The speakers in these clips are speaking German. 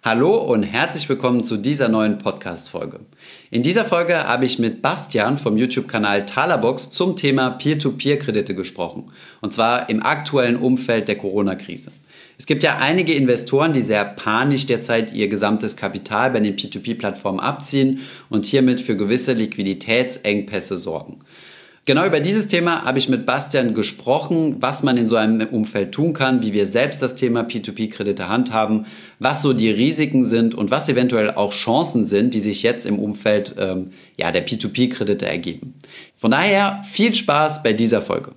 Hallo und herzlich willkommen zu dieser neuen Podcast-Folge. In dieser Folge habe ich mit Bastian vom YouTube-Kanal Talabox zum Thema Peer-to-Peer-Kredite gesprochen. Und zwar im aktuellen Umfeld der Corona-Krise. Es gibt ja einige Investoren, die sehr panisch derzeit ihr gesamtes Kapital bei den P2P-Plattformen abziehen und hiermit für gewisse Liquiditätsengpässe sorgen. Genau über dieses Thema habe ich mit Bastian gesprochen, was man in so einem Umfeld tun kann, wie wir selbst das Thema P2P-Kredite handhaben, was so die Risiken sind und was eventuell auch Chancen sind, die sich jetzt im Umfeld der P2P-Kredite ergeben. Von daher viel Spaß bei dieser Folge.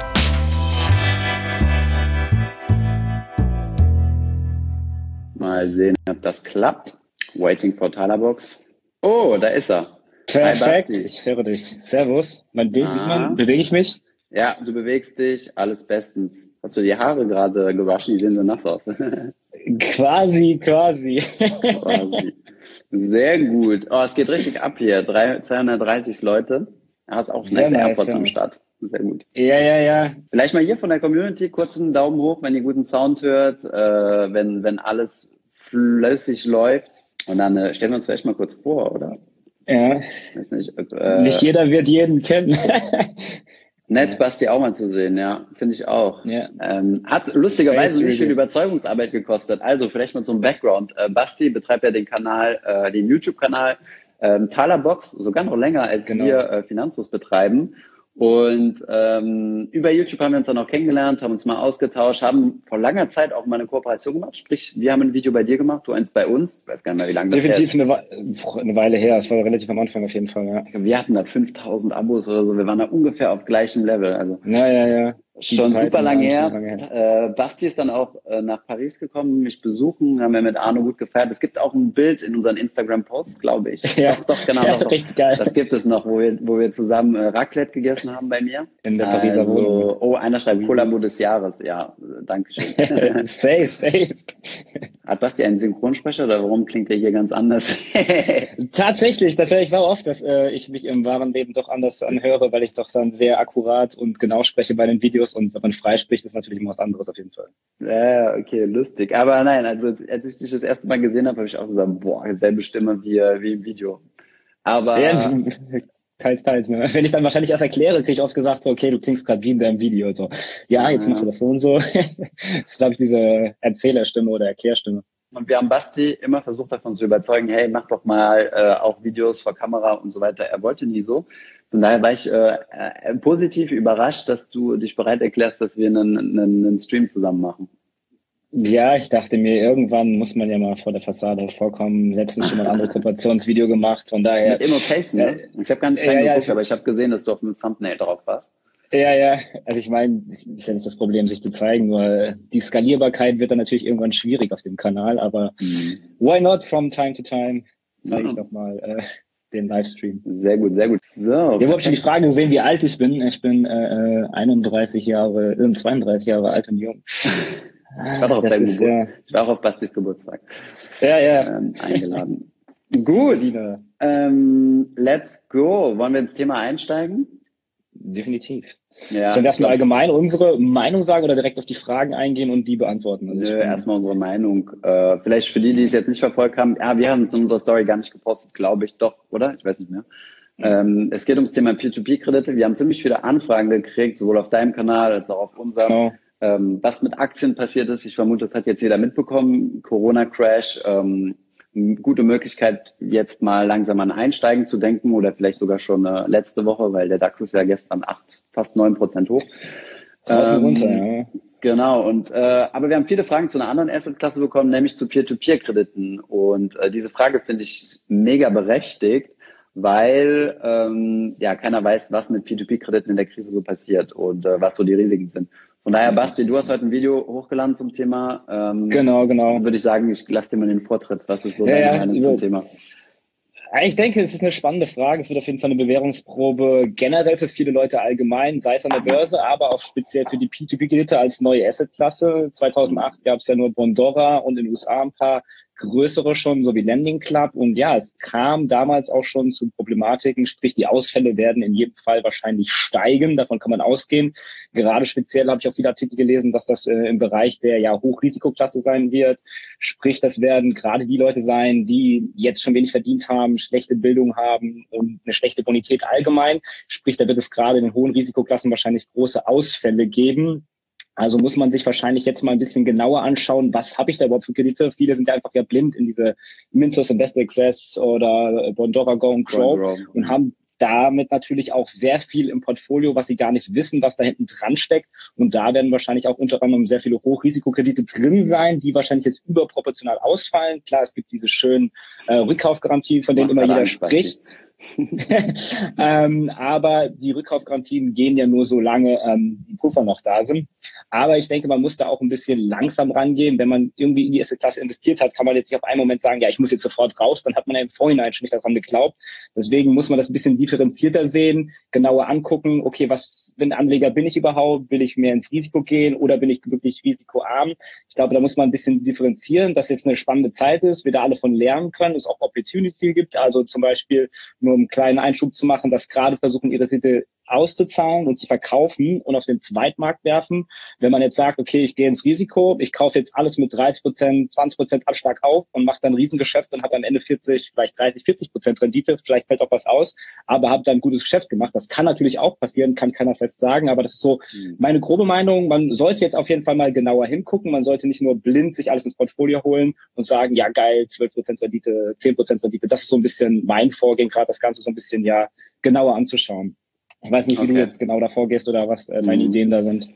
Mal sehen, ob das klappt. Waiting for Talabox. Oh, da ist er. Perfekt, ich höre dich. Servus. Mein Bild sieht man. Bewege ich mich? Ja, du bewegst dich. Alles bestens. Hast du die Haare gerade gewaschen? Die sehen so nass aus. Quasi. Sehr gut. Oh, es geht richtig ab hier. 230 Leute. Du hast auch nice AirPods am Start. Sehr gut. Ja. Vielleicht mal hier von der Community kurz einen Daumen hoch, wenn ihr guten Sound hört, wenn alles flüssig läuft. Und dann stellen wir uns vielleicht mal kurz vor, oder? Ja. Weiß nicht, nicht jeder wird jeden kennen. Nett, Basti auch mal zu sehen, ja, finde ich auch. Ja. Hat lustigerweise nicht viel Überzeugungsarbeit gekostet. Also vielleicht mal zum Background. Basti betreibt ja den Kanal, den YouTube-Kanal Talabox, sogar noch länger als wir Finanzfluss betreiben. Und über YouTube haben wir uns dann auch kennengelernt, haben uns mal ausgetauscht, haben vor langer Zeit auch mal eine Kooperation gemacht. Sprich, wir haben ein Video bei dir gemacht, du eins bei uns. Ich weiß gar nicht mehr, wie lange das her ist. Definitiv eine Weile her. Es war relativ am Anfang auf jeden Fall, ja. Wir hatten da 5000 Abos oder so. Wir waren da ungefähr auf gleichem Level. Also Ja. Schon super lange her. Basti ist dann auch nach Paris gekommen, mich besuchen, haben wir mit Arno gut gefeiert. Es gibt auch ein Bild in unseren Instagram-Posts, glaube ich. Ja. Doch, genau. Ja, richtig geil. Das gibt es noch, wo wir zusammen Raclette gegessen haben bei mir. In der Pariser Wohnung. Oh, einer schreibt Kollabo des Jahres. Ja, danke schön. Safe. Hat Basti einen Synchronsprecher oder warum klingt der hier ganz anders? Tatsächlich, das höre ich so oft, dass ich mich im wahren Leben doch anders anhöre, weil ich doch dann sehr akkurat und genau spreche bei den Videos. Und wenn man frei spricht, ist natürlich immer was anderes auf jeden Fall. Ja, okay, lustig. Aber nein, also als ich dich das erste Mal gesehen habe, habe ich auch gesagt, boah, selbe Stimme wie im Video. Aber ja, teils. Ne? Wenn ich dann wahrscheinlich erst erkläre, kriege ich oft gesagt, so, okay, du klingst gerade wie in deinem Video. So, ja, jetzt machst du das so und so. Das ist, glaube ich, diese Erzählerstimme oder Erklärstimme. Und wir haben Basti immer versucht davon zu überzeugen, hey, mach doch mal auch Videos vor Kamera und so weiter. Er wollte nie so. Von daher war ich positiv überrascht, dass du dich bereit erklärst, dass wir einen Stream zusammen machen. Ja, ich dachte mir, irgendwann muss man ja mal vor der Fassade vorkommen. Letztens schon mal ein anderes Kooperationsvideo gemacht, von daher. Mit Immocation, ne? Ich habe gar nicht reingeguckt, aber ich habe gesehen, dass du auf dem Thumbnail drauf warst. Ja, also ich meine, ist ja nicht das Problem, sich zu zeigen, nur die Skalierbarkeit wird dann natürlich irgendwann schwierig auf dem Kanal, aber why not from time to time? Zeige ich doch mal den Livestream. Sehr gut. So. Ja, überhaupt schon die Frage gesehen, wie alt ich bin. Ich bin 32 Jahre alt und jung. Ich war auch auf Bastis Geburtstag. Ja. Eingeladen. Gut. Let's go. Wollen wir ins Thema einsteigen? Definitiv. Ja, sollen wir erstmal allgemein unsere Meinung sagen oder direkt auf die Fragen eingehen und die beantworten? Also erstmal unsere Meinung. Vielleicht für die es jetzt nicht verfolgt haben. Ja, wir haben es in unserer Story gar nicht gepostet, glaube ich. Doch, oder? Ich weiß nicht mehr. Es geht ums Thema Peer-to-Peer-Kredite. Wir haben ziemlich viele Anfragen gekriegt, sowohl auf deinem Kanal als auch auf unserem. Genau. Was mit Aktien passiert ist, ich vermute, das hat jetzt jeder mitbekommen. Corona-Crash, gute Möglichkeit, jetzt mal langsam an Einsteigen zu denken oder vielleicht sogar schon letzte Woche, weil der DAX ist ja gestern fast 9% hoch. Runter, ja. Genau, aber wir haben viele Fragen zu einer anderen Assetklasse bekommen, nämlich zu Peer-to-Peer-Krediten. Und diese Frage finde ich mega berechtigt, weil keiner weiß, was mit P2P-Krediten in der Krise so passiert und was so die Risiken sind. Von daher, Basti, du hast heute ein Video hochgeladen zum Thema. Genau. Würde ich sagen, ich lasse dir mal den Vortritt. Was ist so deine Meinung zum Thema? Ich denke, es ist eine spannende Frage. Es wird auf jeden Fall eine Bewährungsprobe generell für viele Leute allgemein, sei es an der Börse, aber auch speziell für die P2P-Kredite als neue Assetklasse. 2008 gab es ja nur Bondora und in den USA ein paar größere schon, so wie Lending Club. Und ja, es kam damals auch schon zu Problematiken, sprich die Ausfälle werden in jedem Fall wahrscheinlich steigen, davon kann man ausgehen. Gerade speziell habe ich auch viele Artikel gelesen, dass das im Bereich der Hochrisikoklasse sein wird. Sprich, das werden gerade die Leute sein, die jetzt schon wenig verdient haben, schlechte Bildung haben und eine schlechte Bonität allgemein. Sprich, da wird es gerade in den hohen Risikoklassen wahrscheinlich große Ausfälle geben. Also muss man sich wahrscheinlich jetzt mal ein bisschen genauer anschauen, was habe ich da überhaupt für Kredite? Viele sind ja einfach blind in diese Mintos Invest Access oder Bondora Go and Grow und haben damit natürlich auch sehr viel im Portfolio, was sie gar nicht wissen, was da hinten dran steckt. Und da werden wahrscheinlich auch unter anderem sehr viele Hochrisikokredite drin sein, die wahrscheinlich jetzt überproportional ausfallen. Klar, es gibt diese schönen Rückkaufgarantien, von denen immer jeder spricht. Aber die Rückkaufgarantien gehen ja nur so lange die Puffer noch da sind. Aber ich denke, man muss da auch ein bisschen langsam rangehen. Wenn man irgendwie in die erste Klasse investiert hat, kann man jetzt nicht auf einen Moment sagen, ja, ich muss jetzt sofort raus. Dann hat man ja im Vorhinein schon nicht daran geglaubt. Deswegen muss man das ein bisschen differenzierter sehen, genauer angucken. Okay, was, wenn Anleger bin ich überhaupt? Will ich mehr ins Risiko gehen oder bin ich wirklich risikoarm? Ich glaube, da muss man ein bisschen differenzieren, dass jetzt eine spannende Zeit ist, wir da alle von lernen können, es auch Opportunity gibt. Also zum Beispiel nur einen kleinen Einschub zu machen, dass gerade versuchen, ihre Titel auszuzahlen und zu verkaufen und auf den Zweitmarkt werfen. Wenn man jetzt sagt, okay, ich gehe ins Risiko, ich kaufe jetzt alles mit 30%, 20% Abschlag auf und mache dann ein Riesengeschäft und habe am Ende 40, vielleicht 30, 40% Rendite, vielleicht fällt auch was aus, aber habe dann ein gutes Geschäft gemacht. Das kann natürlich auch passieren, kann keiner fest sagen, aber das ist so meine grobe Meinung. Man sollte jetzt auf jeden Fall mal genauer hingucken. Man sollte nicht nur blind sich alles ins Portfolio holen und sagen, ja geil, 12% Rendite, 10% Rendite. Das ist so ein bisschen mein Vorgehen, gerade das Ganze so ein bisschen genauer anzuschauen. Ich weiß nicht, wie du jetzt genau da vorgehst oder was deine Ideen da sind.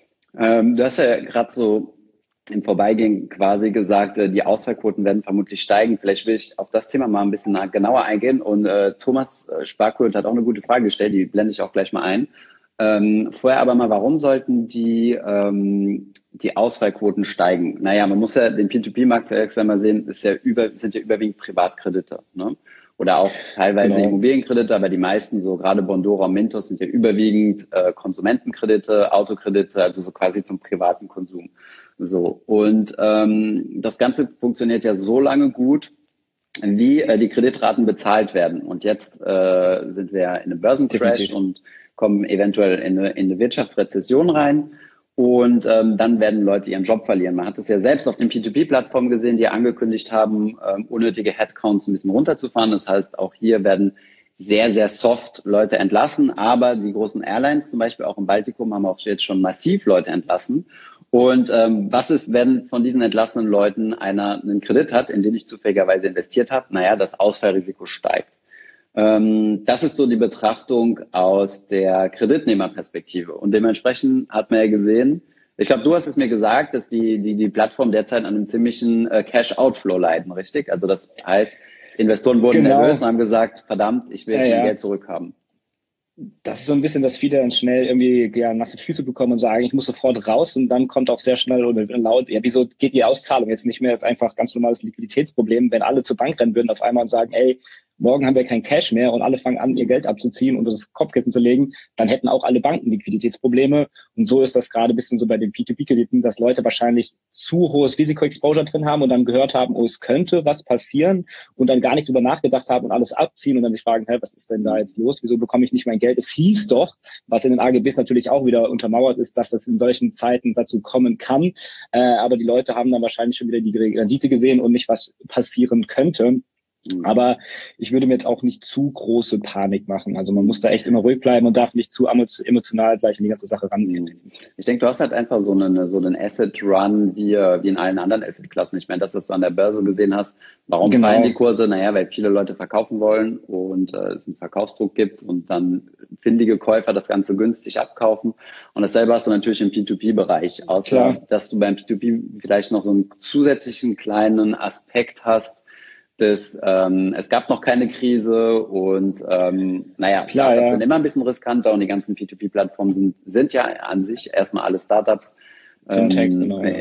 Du hast ja gerade so im Vorbeigehen quasi gesagt, die Ausfallquoten werden vermutlich steigen. Vielleicht will ich auf das Thema mal ein bisschen genauer eingehen. Und Thomas Sparkult hat auch eine gute Frage gestellt, die blende ich auch gleich mal ein. Vorher aber mal, warum sollten die Ausfallquoten steigen? Naja, man muss ja den P2P-Markt zuerst einmal sehen, sind ja überwiegend Privatkredite, ne? Oder auch teilweise Immobilienkredite, aber die meisten, so gerade Bondora und Mintos, sind ja überwiegend Konsumentenkredite, Autokredite, also so quasi zum privaten Konsum. So, und das Ganze funktioniert ja so lange gut, wie die Kreditraten bezahlt werden. Und jetzt sind wir in einem Börsencrash und kommen eventuell in eine Wirtschaftsrezession rein. Und dann werden Leute ihren Job verlieren. Man hat es ja selbst auf den P2P-Plattformen gesehen, die angekündigt haben, unnötige Headcounts ein bisschen runterzufahren. Das heißt, auch hier werden sehr, sehr soft Leute entlassen. Aber die großen Airlines, zum Beispiel auch im Baltikum, haben auch jetzt schon massiv Leute entlassen. Und was ist, wenn von diesen entlassenen Leuten einer einen Kredit hat, in den ich zufälligerweise investiert habe? Naja, das Ausfallrisiko steigt. Das ist so die Betrachtung aus der Kreditnehmerperspektive. Und dementsprechend hat man ja gesehen, ich glaube, du hast es mir gesagt, dass die Plattform derzeit an einem ziemlichen Cash-Outflow leiden, richtig? Also das heißt, Investoren wurden nervös und haben gesagt, verdammt, ich will jetzt mein Geld zurückhaben. Das ist so ein bisschen, dass viele dann schnell irgendwie nasse Füße bekommen und sagen, ich muss sofort raus, und dann kommt auch sehr schnell oder laut, ja, wieso geht die Auszahlung jetzt nicht mehr? Das ist einfach ganz normales Liquiditätsproblem, wenn alle zur Bank rennen würden auf einmal und sagen, ey, morgen haben wir kein Cash mehr, und alle fangen an, ihr Geld abzuziehen und das Kopfkissen zu legen, dann hätten auch alle Banken Liquiditätsprobleme. Und so ist das gerade ein bisschen so bei den P2P-Krediten, dass Leute wahrscheinlich zu hohes Risiko-Exposure drin haben und dann gehört haben, oh, es könnte was passieren, und dann gar nicht drüber nachgedacht haben und alles abziehen und dann sich fragen, was ist denn da jetzt los? Wieso bekomme ich nicht mein Geld? Es hieß doch, was in den AGBs natürlich auch wieder untermauert ist, dass das in solchen Zeiten dazu kommen kann. Aber die Leute haben dann wahrscheinlich schon wieder die Rendite gesehen und nicht, was passieren könnte. Aber ich würde mir jetzt auch nicht zu große Panik machen. Also man muss da echt immer ruhig bleiben und darf nicht zu emotional gleich in die ganze Sache rangehen. Ich denke, du hast halt einfach so einen Asset-Run wie in allen anderen Asset-Klassen. Ich meine, das, was du an der Börse gesehen hast, warum fallen die Kurse? Naja, weil viele Leute verkaufen wollen und es einen Verkaufsdruck gibt und dann findige Käufer das Ganze günstig abkaufen. Und dasselbe hast du natürlich im P2P-Bereich. Außer, dass du beim P2P vielleicht noch so einen zusätzlichen kleinen Aspekt hast, es gab noch keine Krise und Startups sind immer ein bisschen riskanter und die ganzen P2P-Plattformen sind ja an sich erstmal alle Startups. Fintechs,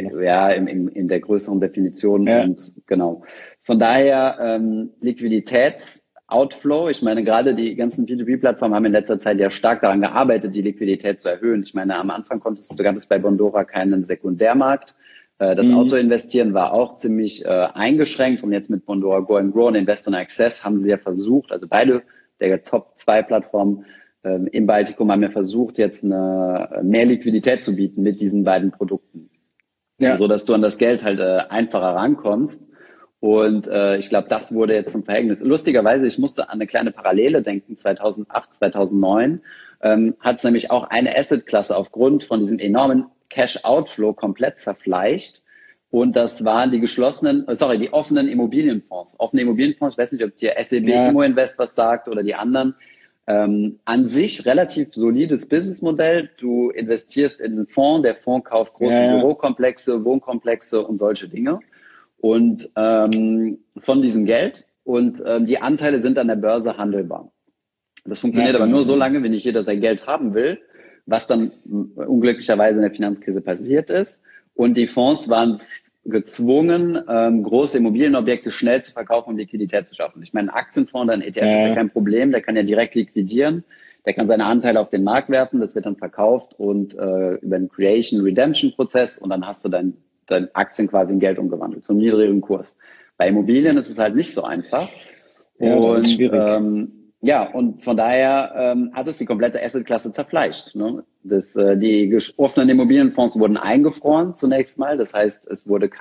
in der größeren Definition. Ja. Und genau. Von daher Liquiditäts-Outflow. Ich meine, gerade die ganzen P2P-Plattformen haben in letzter Zeit ja stark daran gearbeitet, die Liquidität zu erhöhen. Ich meine, am Anfang gab es bei Bondora keinen Sekundärmarkt. Das Auto-Investieren war auch ziemlich eingeschränkt und jetzt mit Bondora Go and Grow und Investor Access haben sie ja versucht, also beide der Top-2-Plattformen im Baltikum haben ja versucht, jetzt mehr Liquidität zu bieten mit diesen beiden Produkten. Ja. So dass du an das Geld halt einfacher rankommst. Und ich glaube, das wurde jetzt zum Verhängnis. Lustigerweise, ich musste an eine kleine Parallele denken, 2008, 2009 hat es nämlich auch eine Assetklasse aufgrund von diesem enormen Cash-Outflow komplett zerfleischt. Und das waren die die offenen Immobilienfonds. Offene Immobilienfonds, ich weiß nicht, ob dir SEB Immo Invest was sagt oder die anderen. An sich relativ solides Businessmodell. Du investierst in einen Fonds, der Fonds kauft große Bürokomplexe, Wohnkomplexe und solche Dinge. Und von diesem Geld und die Anteile sind an der Börse handelbar. Das funktioniert aber nur so lange, wenn nicht jeder sein Geld haben will, was dann unglücklicherweise in der Finanzkrise passiert ist. Und die Fonds waren gezwungen, große Immobilienobjekte schnell zu verkaufen, um Liquidität zu schaffen. Ich meine, ein Aktienfonds oder ein ETF ist ja kein Problem, der kann ja direkt liquidieren, der kann seine Anteile auf den Markt werfen, das wird dann verkauft und über einen Creation-Redemption-Prozess und dann hast du deine Aktien quasi in Geld umgewandelt, zum niedrigen Kurs. Bei Immobilien ist es halt nicht so einfach. Ja, und schwierig. Und von daher hat es die komplette Assetklasse zerfleischt. Ne? Die offenen Immobilienfonds wurden eingefroren zunächst mal. Das heißt, es wurde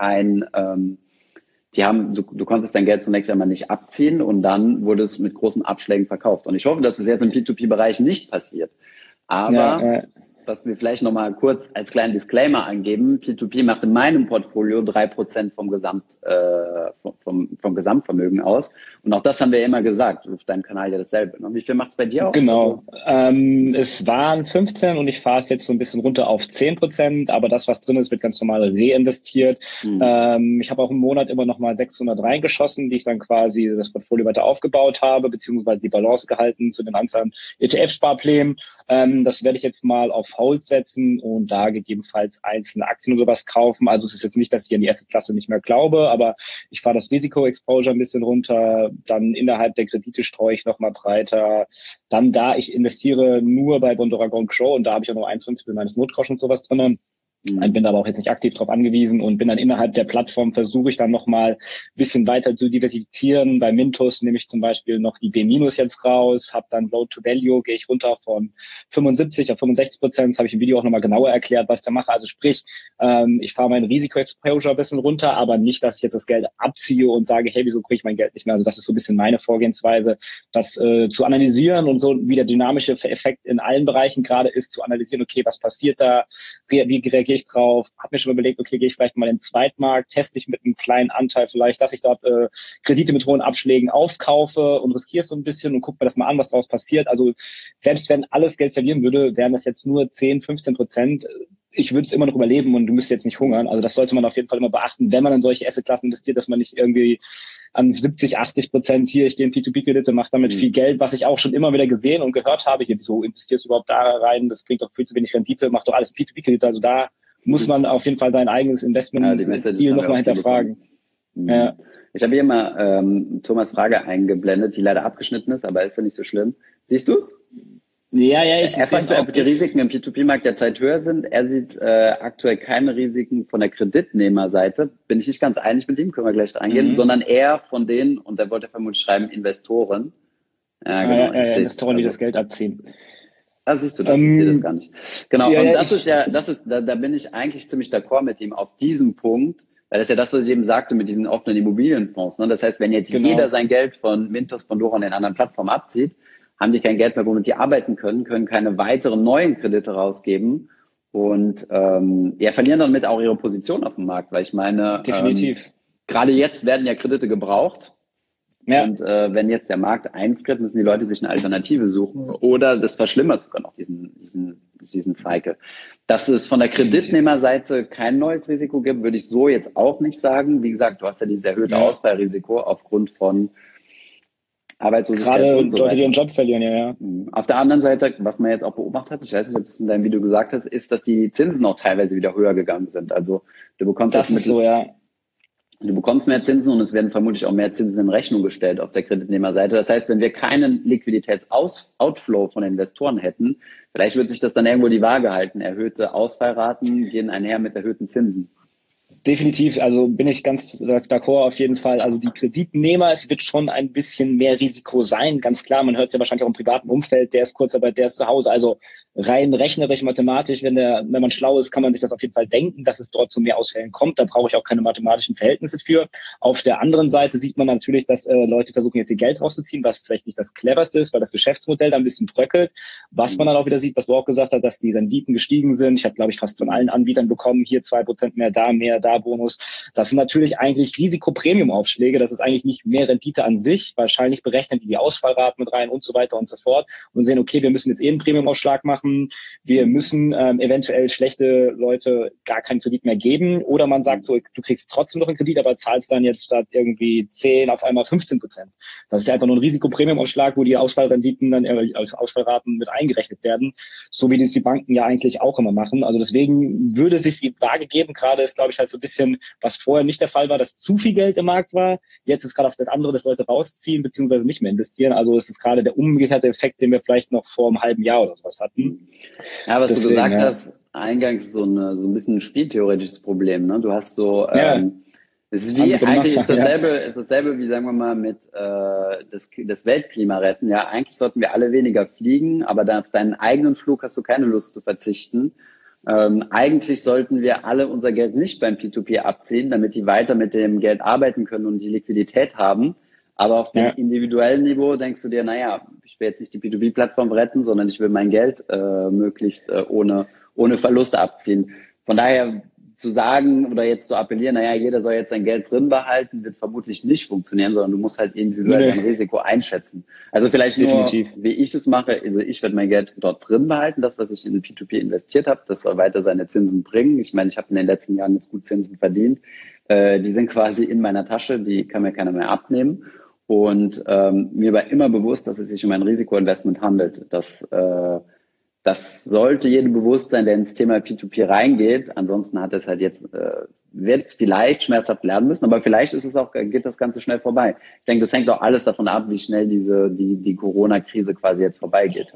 du konntest dein Geld zunächst einmal nicht abziehen und dann wurde es mit großen Abschlägen verkauft. Und ich hoffe, dass das jetzt im P2P-Bereich nicht passiert. Aber was wir vielleicht nochmal kurz als kleinen Disclaimer angeben, P2P macht in meinem Portfolio 3% vom Gesamtvermögen aus. Und auch das haben wir immer gesagt, auf deinem Kanal ja dasselbe. Wie viel macht es bei dir aus? Genau, es waren 15 und ich fahre es jetzt so ein bisschen runter auf 10%, aber das, was drin ist, wird ganz normal reinvestiert. Ich habe auch im Monat immer noch mal 600 reingeschossen, die ich dann quasi das Portfolio weiter aufgebaut habe, beziehungsweise die Balance gehalten zu den anderen ETF-Sparplänen. Das werde ich jetzt mal auf Hold setzen und da gegebenenfalls einzelne Aktien oder sowas kaufen. Also es ist jetzt nicht, dass ich an die erste Klasse nicht mehr glaube, aber ich fahre das Risiko-Exposure ein bisschen runter. Dann innerhalb der Kredite streue ich nochmal breiter. Dann ich investiere nur bei Bondora Go and Grow und da habe ich auch noch 1/5 meines Notgroschen und sowas drin. Bin aber auch jetzt nicht aktiv darauf angewiesen und bin dann innerhalb der Plattform, versuche ich dann nochmal ein bisschen weiter zu diversifizieren. Bei Mintos nehme ich zum Beispiel noch die B- jetzt raus, habe dann Load to Value, gehe ich runter von 75 auf 65%. Das habe ich im Video auch nochmal genauer erklärt, was ich da mache. Also sprich, ich fahre mein Risiko-Exposure ein bisschen runter, aber nicht, dass ich jetzt das Geld abziehe und sage, hey, wieso kriege ich mein Geld nicht mehr? Also das ist so ein bisschen meine Vorgehensweise, das zu analysieren und so wie der dynamische Effekt in allen Bereichen gerade ist, zu analysieren, okay, was passiert da, wie reagiere ich drauf, habe mir schon überlegt, okay, gehe ich vielleicht mal in den Zweitmarkt, teste ich mit einem kleinen Anteil vielleicht, dass ich dort Kredite mit hohen Abschlägen aufkaufe und riskiere es so ein bisschen und gucke mir das mal an, was daraus passiert. Also selbst wenn alles Geld verlieren würde, wären das jetzt nur 10-15%. Ich würde es immer noch überleben und du müsstest jetzt nicht hungern. Also das sollte man auf jeden Fall immer beachten, wenn man in solche Assetklassen investiert, dass man nicht irgendwie an 70-80% hier, ich gehe in P2P-Kredite, mache damit viel Geld, was ich auch schon immer wieder gesehen und gehört habe. Hier, wieso investierst du überhaupt da rein? Das bringt doch viel zu wenig Rendite, mach doch alles P2P-Kredite. Also da muss man auf jeden Fall sein eigenes Investment-Stil nochmal hinterfragen. Ja. Ich habe hier mal Thomas' Frage eingeblendet, die leider abgeschnitten ist, aber ist ja nicht so schlimm. Siehst du es? Ja, er fragt, ob die Risiken im P2P-Markt derzeit höher sind. Er sieht aktuell keine Risiken von der Kreditnehmerseite. Bin ich nicht ganz einig mit ihm, können wir gleich eingehen, sondern eher von denen, und da wollte er vermutlich schreiben, Investoren. Ja, genau. Investoren, die das Geld abziehen. Da siehst du das, ich sehe das gar nicht. Genau, und da bin ich eigentlich ziemlich d'accord mit ihm auf diesem Punkt, weil das ist ja das, was ich eben sagte mit diesen offenen Immobilienfonds. Ne? Das heißt, wenn jetzt jeder sein Geld von Mintos, von Dora und den anderen Plattformen abzieht, haben die kein Geld mehr, womit die arbeiten können keine weiteren neuen Kredite rausgeben und verlieren damit auch ihre Position auf dem Markt, weil ich meine, definitiv. Gerade jetzt werden ja Kredite gebraucht. Ja. Und wenn jetzt der Markt einfriert, müssen die Leute sich eine Alternative suchen oder das verschlimmert sogar noch diesen Cycle. Dass es von der Kreditnehmerseite kein neues Risiko gibt, würde ich so jetzt auch nicht sagen. Wie gesagt, du hast ja dieses erhöhte Ausfallrisiko aufgrund von Arbeitslosigkeit gerade und so Leute, die ihren Job verlieren, ja. Auf der anderen Seite, was man jetzt auch beobachtet hat, ich weiß nicht, ob du es in deinem Video gesagt hast, ist, dass die Zinsen auch teilweise wieder höher gegangen sind. Also du bekommst Du bekommst mehr Zinsen und es werden vermutlich auch mehr Zinsen in Rechnung gestellt auf der Kreditnehmerseite. Das heißt, wenn wir keinen Liquiditätsoutflow von Investoren hätten, vielleicht wird sich das dann irgendwo die Waage halten. Erhöhte Ausfallraten gehen einher mit erhöhten Zinsen. Definitiv, also bin ich ganz d'accord auf jeden Fall. Also die Kreditnehmer, es wird schon ein bisschen mehr Risiko sein, ganz klar. Man hört es ja wahrscheinlich auch im privaten Umfeld, der ist Kurzarbeit, der ist zu Hause. Also rein rechnerisch, mathematisch, wenn man schlau ist, kann man sich das auf jeden Fall denken, dass es dort zu mehr Ausfällen kommt. Da brauche ich auch keine mathematischen Verhältnisse für. Auf der anderen Seite sieht man natürlich, dass Leute versuchen jetzt ihr Geld rauszuziehen, was vielleicht nicht das cleverste ist, weil das Geschäftsmodell da ein bisschen bröckelt. Was man dann auch wieder sieht, was du auch gesagt hast, dass die Renditen gestiegen sind. Ich habe, glaube ich, fast von allen Anbietern bekommen, hier 2% mehr, da Bonus. Das sind natürlich eigentlich Risikopremium-Aufschläge. Das ist eigentlich nicht mehr Rendite an sich. Wahrscheinlich berechnen die Ausfallraten mit rein und so weiter und so fort und sehen, okay, wir müssen jetzt einen Premium-Aufschlag machen. Wir müssen eventuell schlechte Leute gar keinen Kredit mehr geben. Oder man sagt so, du kriegst trotzdem noch einen Kredit, aber zahlst dann jetzt statt irgendwie 10 auf einmal 15%. Das ist ja einfach nur ein Risikopremium-Aufschlag, wo die Ausfallrenditen dann als Ausfallraten mit eingerechnet werden, so wie das die Banken ja eigentlich auch immer machen. Also deswegen würde sich die Waage geben. Gerade ist, glaube ich, halt so ein bisschen, was vorher nicht der Fall war, dass zu viel Geld im Markt war. Jetzt ist gerade auf das andere, dass Leute rausziehen beziehungsweise nicht mehr investieren. Also es ist gerade der umgekehrte Effekt, den wir vielleicht noch vor einem halben Jahr oder sowas hatten. Ja, was deswegen, du gesagt hast, eingangs so ein bisschen ein spieltheoretisches Problem. Ne? Du hast so es ist wie, eigentlich ist dasselbe wie, sagen wir mal, mit das Weltklima retten. Ja, eigentlich sollten wir alle weniger fliegen, aber dann auf deinen eigenen Flug hast du keine Lust zu verzichten. Eigentlich sollten wir alle unser Geld nicht beim P2P abziehen, damit die weiter mit dem Geld arbeiten können und die Liquidität haben. Aber auf dem individuellen Niveau denkst du dir, naja, ich will jetzt nicht die P2P-Plattform retten, sondern ich will mein Geld möglichst ohne Verluste abziehen. Von daher zu sagen oder jetzt zu appellieren, naja, jeder soll jetzt sein Geld drin behalten, wird vermutlich nicht funktionieren, sondern du musst halt individuell dein Risiko einschätzen. Also vielleicht definitiv nur, wie ich es mache, also ich werde mein Geld dort drin behalten, das, was ich in P2P investiert habe, das soll weiter seine Zinsen bringen. Ich meine, ich habe in den letzten Jahren jetzt gut Zinsen verdient. Die sind quasi in meiner Tasche, die kann mir keiner mehr abnehmen. Und mir war immer bewusst, dass es sich um ein Risikoinvestment handelt. Das sollte jedem bewusst sein, der ins Thema P2P reingeht. Ansonsten hat es halt jetzt, wird es vielleicht schmerzhaft lernen müssen, aber vielleicht ist es auch, geht das Ganze schnell vorbei. Ich denke, das hängt auch alles davon ab, wie schnell die Corona-Krise quasi jetzt vorbeigeht.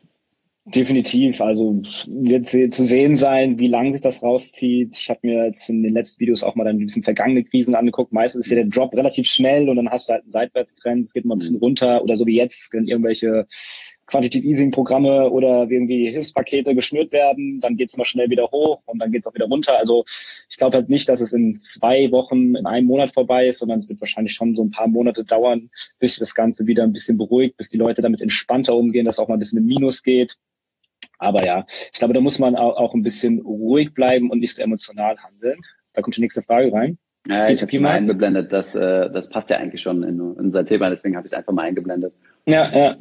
Definitiv, also wird zu sehen sein, wie lange sich das rauszieht. Ich habe mir jetzt in den letzten Videos auch mal dann ein bisschen vergangene Krisen angeguckt. Meistens ist ja der Drop relativ schnell und dann hast du halt einen Seitwärtstrend, es geht mal ein bisschen runter oder so wie jetzt können irgendwelche Quantitative Easing Programme oder irgendwie Hilfspakete geschnürt werden, dann geht's mal schnell wieder hoch und dann geht's auch wieder runter. Also ich glaube halt nicht, dass es in 2 Wochen, in einem Monat vorbei ist, sondern es wird wahrscheinlich schon so ein paar Monate dauern, bis das Ganze wieder ein bisschen beruhigt, bis die Leute damit entspannter umgehen, dass auch mal ein bisschen im Minus geht. Aber ja, ich glaube, da muss man auch ein bisschen ruhig bleiben und nicht so emotional handeln. Da kommt die nächste Frage rein. Ja, ich habe es mal eingeblendet. Das passt ja eigentlich schon in unser Thema, deswegen habe ich es einfach mal eingeblendet. Ja.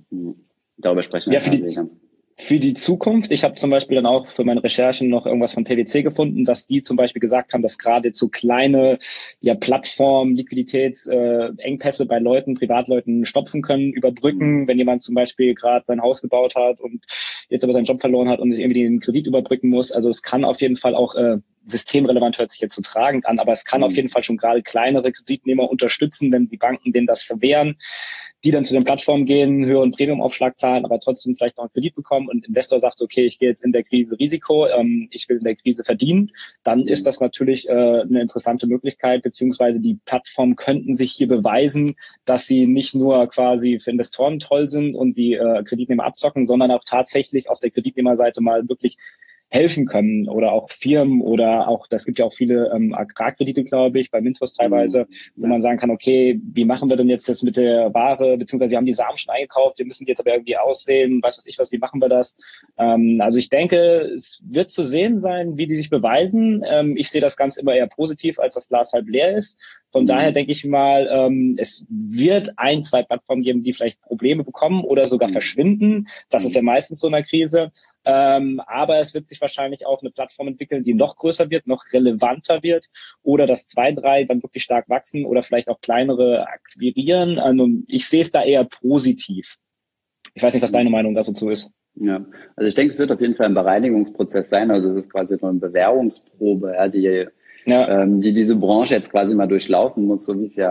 Darüber sprechen wir für die Zukunft. Ich habe zum Beispiel dann auch für meine Recherchen noch irgendwas von PwC gefunden, dass die zum Beispiel gesagt haben, dass gerade so kleine Plattformen, Liquiditätsengpässe bei Leuten, Privatleuten stopfen können, überbrücken, wenn jemand zum Beispiel gerade sein Haus gebaut hat und jetzt aber seinen Job verloren hat und sich irgendwie den Kredit überbrücken muss. Also es kann auf jeden Fall auch systemrelevant, hört sich jetzt so tragend an, aber es kann auf jeden Fall schon gerade kleinere Kreditnehmer unterstützen, wenn die Banken denen das verwehren, die dann zu den Plattformen gehen, höheren Premiumaufschlag zahlen, aber trotzdem vielleicht noch einen Kredit bekommen und ein Investor sagt, okay, ich gehe jetzt in der Krise Risiko, ich will in der Krise verdienen, dann ist das natürlich eine interessante Möglichkeit, beziehungsweise die Plattformen könnten sich hier beweisen, dass sie nicht nur quasi für Investoren toll sind und die Kreditnehmer abzocken, sondern auch tatsächlich auf der Kreditnehmerseite mal wirklich helfen können oder auch Firmen oder auch, das gibt ja auch viele Agrarkredite, glaube ich, bei Mintos teilweise, wo man sagen kann, okay, wie machen wir denn jetzt das mit der Ware, beziehungsweise wir haben die Samen schon eingekauft, wir müssen die jetzt aber irgendwie aussehen, weiß was ich was, wie machen wir das? Also ich denke, es wird zu sehen sein, wie die sich beweisen. Ich sehe das Ganze immer eher positiv, als das Glas halb leer ist. Von daher denke ich mal, es wird 1, 2 Plattformen geben, die vielleicht Probleme bekommen oder sogar verschwinden. Das ist ja meistens so in einer Krise. Aber es wird sich wahrscheinlich auch eine Plattform entwickeln, die noch größer wird, noch relevanter wird oder dass 2, 3 dann wirklich stark wachsen oder vielleicht auch kleinere akquirieren. Also ich sehe es da eher positiv. Ich weiß nicht, was deine Meinung dazu ist. Ja, also ich denke, es wird auf jeden Fall ein Bereinigungsprozess sein. Also es ist quasi nur eine Bewährungsprobe, die diese Branche jetzt quasi mal durchlaufen muss, so wie es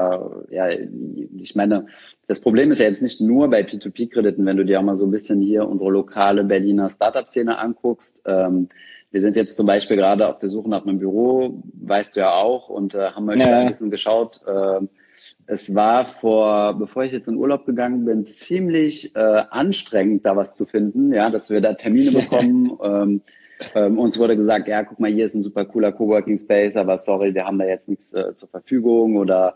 ich meine, das Problem ist ja jetzt nicht nur bei P2P-Krediten, wenn du dir auch mal so ein bisschen hier unsere lokale Berliner Startup-Szene anguckst, wir sind jetzt zum Beispiel gerade auf der Suche nach einem Büro, weißt du ja auch, und haben mal ein bisschen geschaut. Es war bevor ich jetzt in Urlaub gegangen bin, ziemlich anstrengend, da was zu finden, ja, dass wir da Termine bekommen. Uns wurde gesagt, ja, guck mal, hier ist ein super cooler Coworking Space, aber sorry, wir haben da jetzt nichts zur Verfügung oder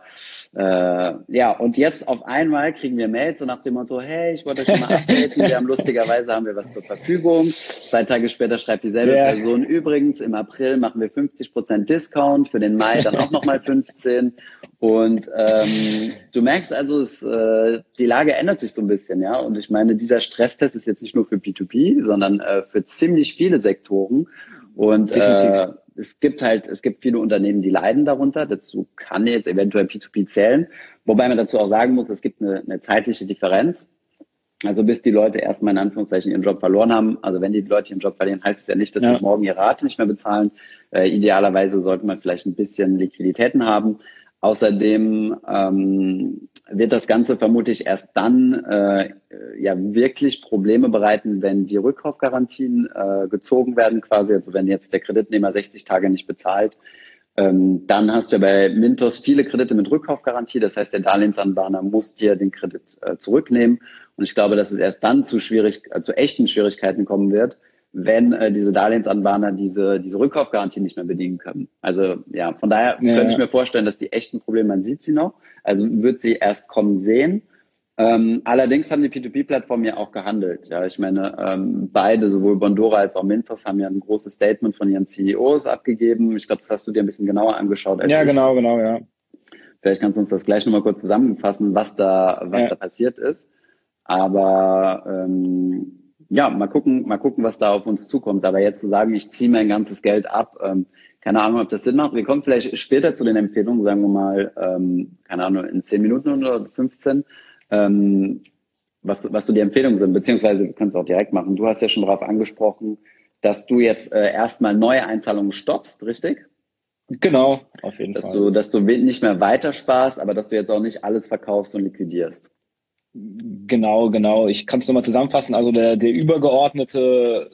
ja, und jetzt auf einmal kriegen wir Mails so nach dem Motto, hey, ich wollte euch schon mal updaten, lustigerweise haben wir was zur Verfügung. 2 Tage später schreibt dieselbe Person, übrigens, im April machen wir 50% Discount, für den Mai dann auch nochmal 15%. Und du merkst also, die Lage ändert sich so ein bisschen, ja. Und ich meine, dieser Stresstest ist jetzt nicht nur für P2P, sondern für ziemlich viele Sektoren. Und es gibt viele Unternehmen, die leiden darunter. Dazu kann jetzt eventuell P2P zählen. Wobei man dazu auch sagen muss, es gibt eine zeitliche Differenz. Also bis die Leute erstmal in Anführungszeichen ihren Job verloren haben. Also wenn die Leute ihren Job verlieren, heißt es ja nicht, dass sie morgen ihre Rate nicht mehr bezahlen. Idealerweise sollte man vielleicht ein bisschen Liquiditäten haben. Außerdem wird das Ganze vermutlich erst dann wirklich Probleme bereiten, wenn die Rückkaufgarantien gezogen werden quasi. Also wenn jetzt der Kreditnehmer 60 Tage nicht bezahlt, dann hast du ja bei Mintos viele Kredite mit Rückkaufgarantie. Das heißt, der Darlehensanbahner muss dir den Kredit zurücknehmen. Und ich glaube, dass es erst dann zu echten Schwierigkeiten kommen wird, wenn diese Darlehensanbahner diese Rückkaufgarantie nicht mehr bedienen können. Also ja, von daher könnte ich mir vorstellen, dass die echten Probleme, man sieht sie noch, also wird sie erst kommen sehen. Allerdings haben die P2P-Plattformen ja auch gehandelt. Ja, ich meine, beide, sowohl Bondora als auch Mintos, haben ja ein großes Statement von ihren CEOs abgegeben. Ich glaube, das hast du dir ein bisschen genauer angeschaut. Als ich. Genau, ja. Vielleicht kannst du uns das gleich nochmal kurz zusammenfassen, was da passiert ist. Aber ja, mal gucken, was da auf uns zukommt. Aber jetzt zu sagen, ich ziehe mein ganzes Geld ab, keine Ahnung, ob das Sinn macht. Wir kommen vielleicht später zu den Empfehlungen, sagen wir mal, keine Ahnung, in 10 Minuten oder 15, was so die Empfehlungen sind, beziehungsweise wir können es auch direkt machen. Du hast ja schon darauf angesprochen, dass du jetzt erstmal neue Einzahlungen stoppst, richtig? Genau, auf jeden Fall. Dass du nicht mehr weiter sparst, aber dass du jetzt auch nicht alles verkaufst und liquidierst. Genau. Ich kann es nochmal zusammenfassen. Also der übergeordnete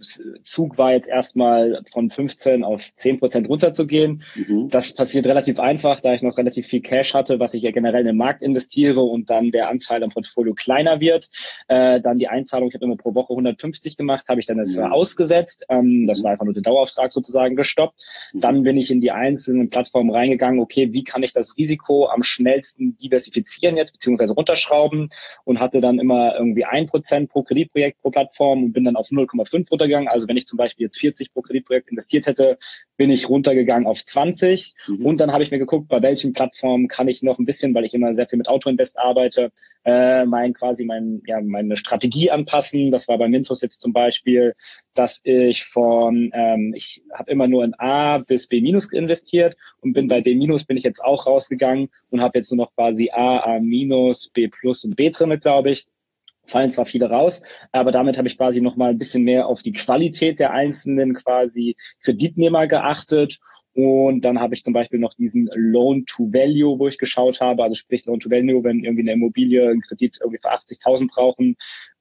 Zug war jetzt erstmal von 15 auf 10% runterzugehen. Das passiert relativ einfach, da ich noch relativ viel Cash hatte, was ich ja generell in den Markt investiere und dann der Anteil am Portfolio kleiner wird. Dann die Einzahlung, ich habe immer pro Woche 150 gemacht, habe ich dann das ausgesetzt. Das war einfach nur der Dauerauftrag sozusagen gestoppt. Dann bin ich in die einzelnen Plattformen reingegangen. Okay, wie kann ich das Risiko am schnellsten diversifizieren jetzt, beziehungsweise runterschrauben? Und hatte dann immer irgendwie 1% pro Kreditprojekt pro Plattform und bin dann auf 0,5 runtergegangen. Also wenn ich zum Beispiel jetzt 40 pro Kreditprojekt investiert hätte, bin ich runtergegangen auf 20. Und dann habe ich mir geguckt, bei welchen Plattformen kann ich noch ein bisschen, weil ich immer sehr viel mit Autoinvest arbeite, meine Strategie anpassen. Das war bei Mintos jetzt zum Beispiel, dass ich ich habe immer nur in A bis B- investiert und bin bei B- bin ich jetzt auch rausgegangen und habe jetzt nur noch quasi A, B plus und B drin, glaube ich. Fallen zwar viele raus, aber damit habe ich quasi nochmal ein bisschen mehr auf die Qualität der einzelnen quasi Kreditnehmer geachtet. Und dann habe ich zum Beispiel noch diesen Loan-to-Value, wo ich geschaut habe, also sprich Loan-to-Value, wenn irgendwie eine Immobilie einen Kredit irgendwie für 80.000 brauchen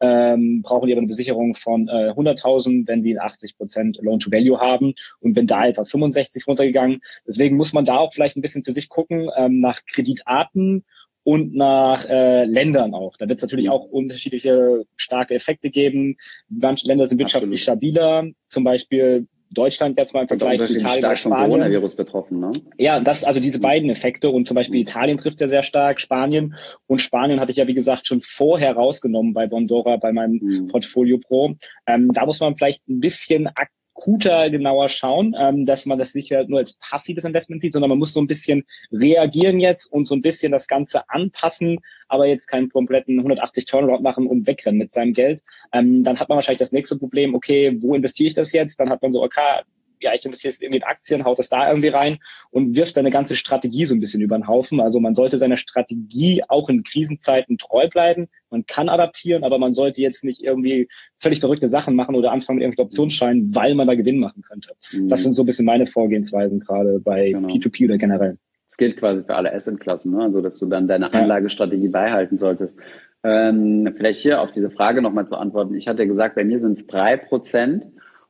die aber eine Besicherung von 100.000, wenn die 80% Loan-to-Value haben und bin da jetzt auf 65 runtergegangen. Deswegen muss man da auch vielleicht ein bisschen für sich gucken nach Kreditarten und nach Ländern auch. Da wird es natürlich auch unterschiedliche starke Effekte geben. Manche Länder sind wirtschaftlich stabiler, zum Beispiel Deutschland jetzt mal im Vergleich zu Italien oder Spanien. Vom Coronavirus betroffen, ne? Ja, diese beiden Effekte und zum Beispiel Italien trifft ja sehr stark, Spanien. Und Spanien hatte ich ja, wie gesagt, schon vorher rausgenommen bei Bondora, bei meinem Portfolio Pro. Da muss man vielleicht ein bisschen akuter genauer schauen, dass man das nicht nur als passives Investment sieht, sondern man muss so ein bisschen reagieren jetzt und so ein bisschen das Ganze anpassen, aber jetzt keinen kompletten 180 Turnaround machen und wegrennen mit seinem Geld. Dann hat man wahrscheinlich das nächste Problem, okay, wo investiere ich das jetzt? Dann hat man so, okay, ja, ich investiere jetzt irgendwie in Aktien, haut das da irgendwie rein und wirft seine ganze Strategie so ein bisschen über den Haufen. Also man sollte seiner Strategie auch in Krisenzeiten treu bleiben. Man kann adaptieren, aber man sollte jetzt nicht irgendwie völlig verrückte Sachen machen oder anfangen mit irgendwelchen Optionsscheinen, weil man da Gewinn machen könnte. Das sind so ein bisschen meine Vorgehensweisen gerade bei P2P oder generell. Das gilt quasi für alle Asset-Klassen, ne? Also dass du dann deine Anlagestrategie beibehalten solltest. Vielleicht hier auf diese Frage nochmal zu antworten. Ich hatte gesagt, bei mir sind es 3%.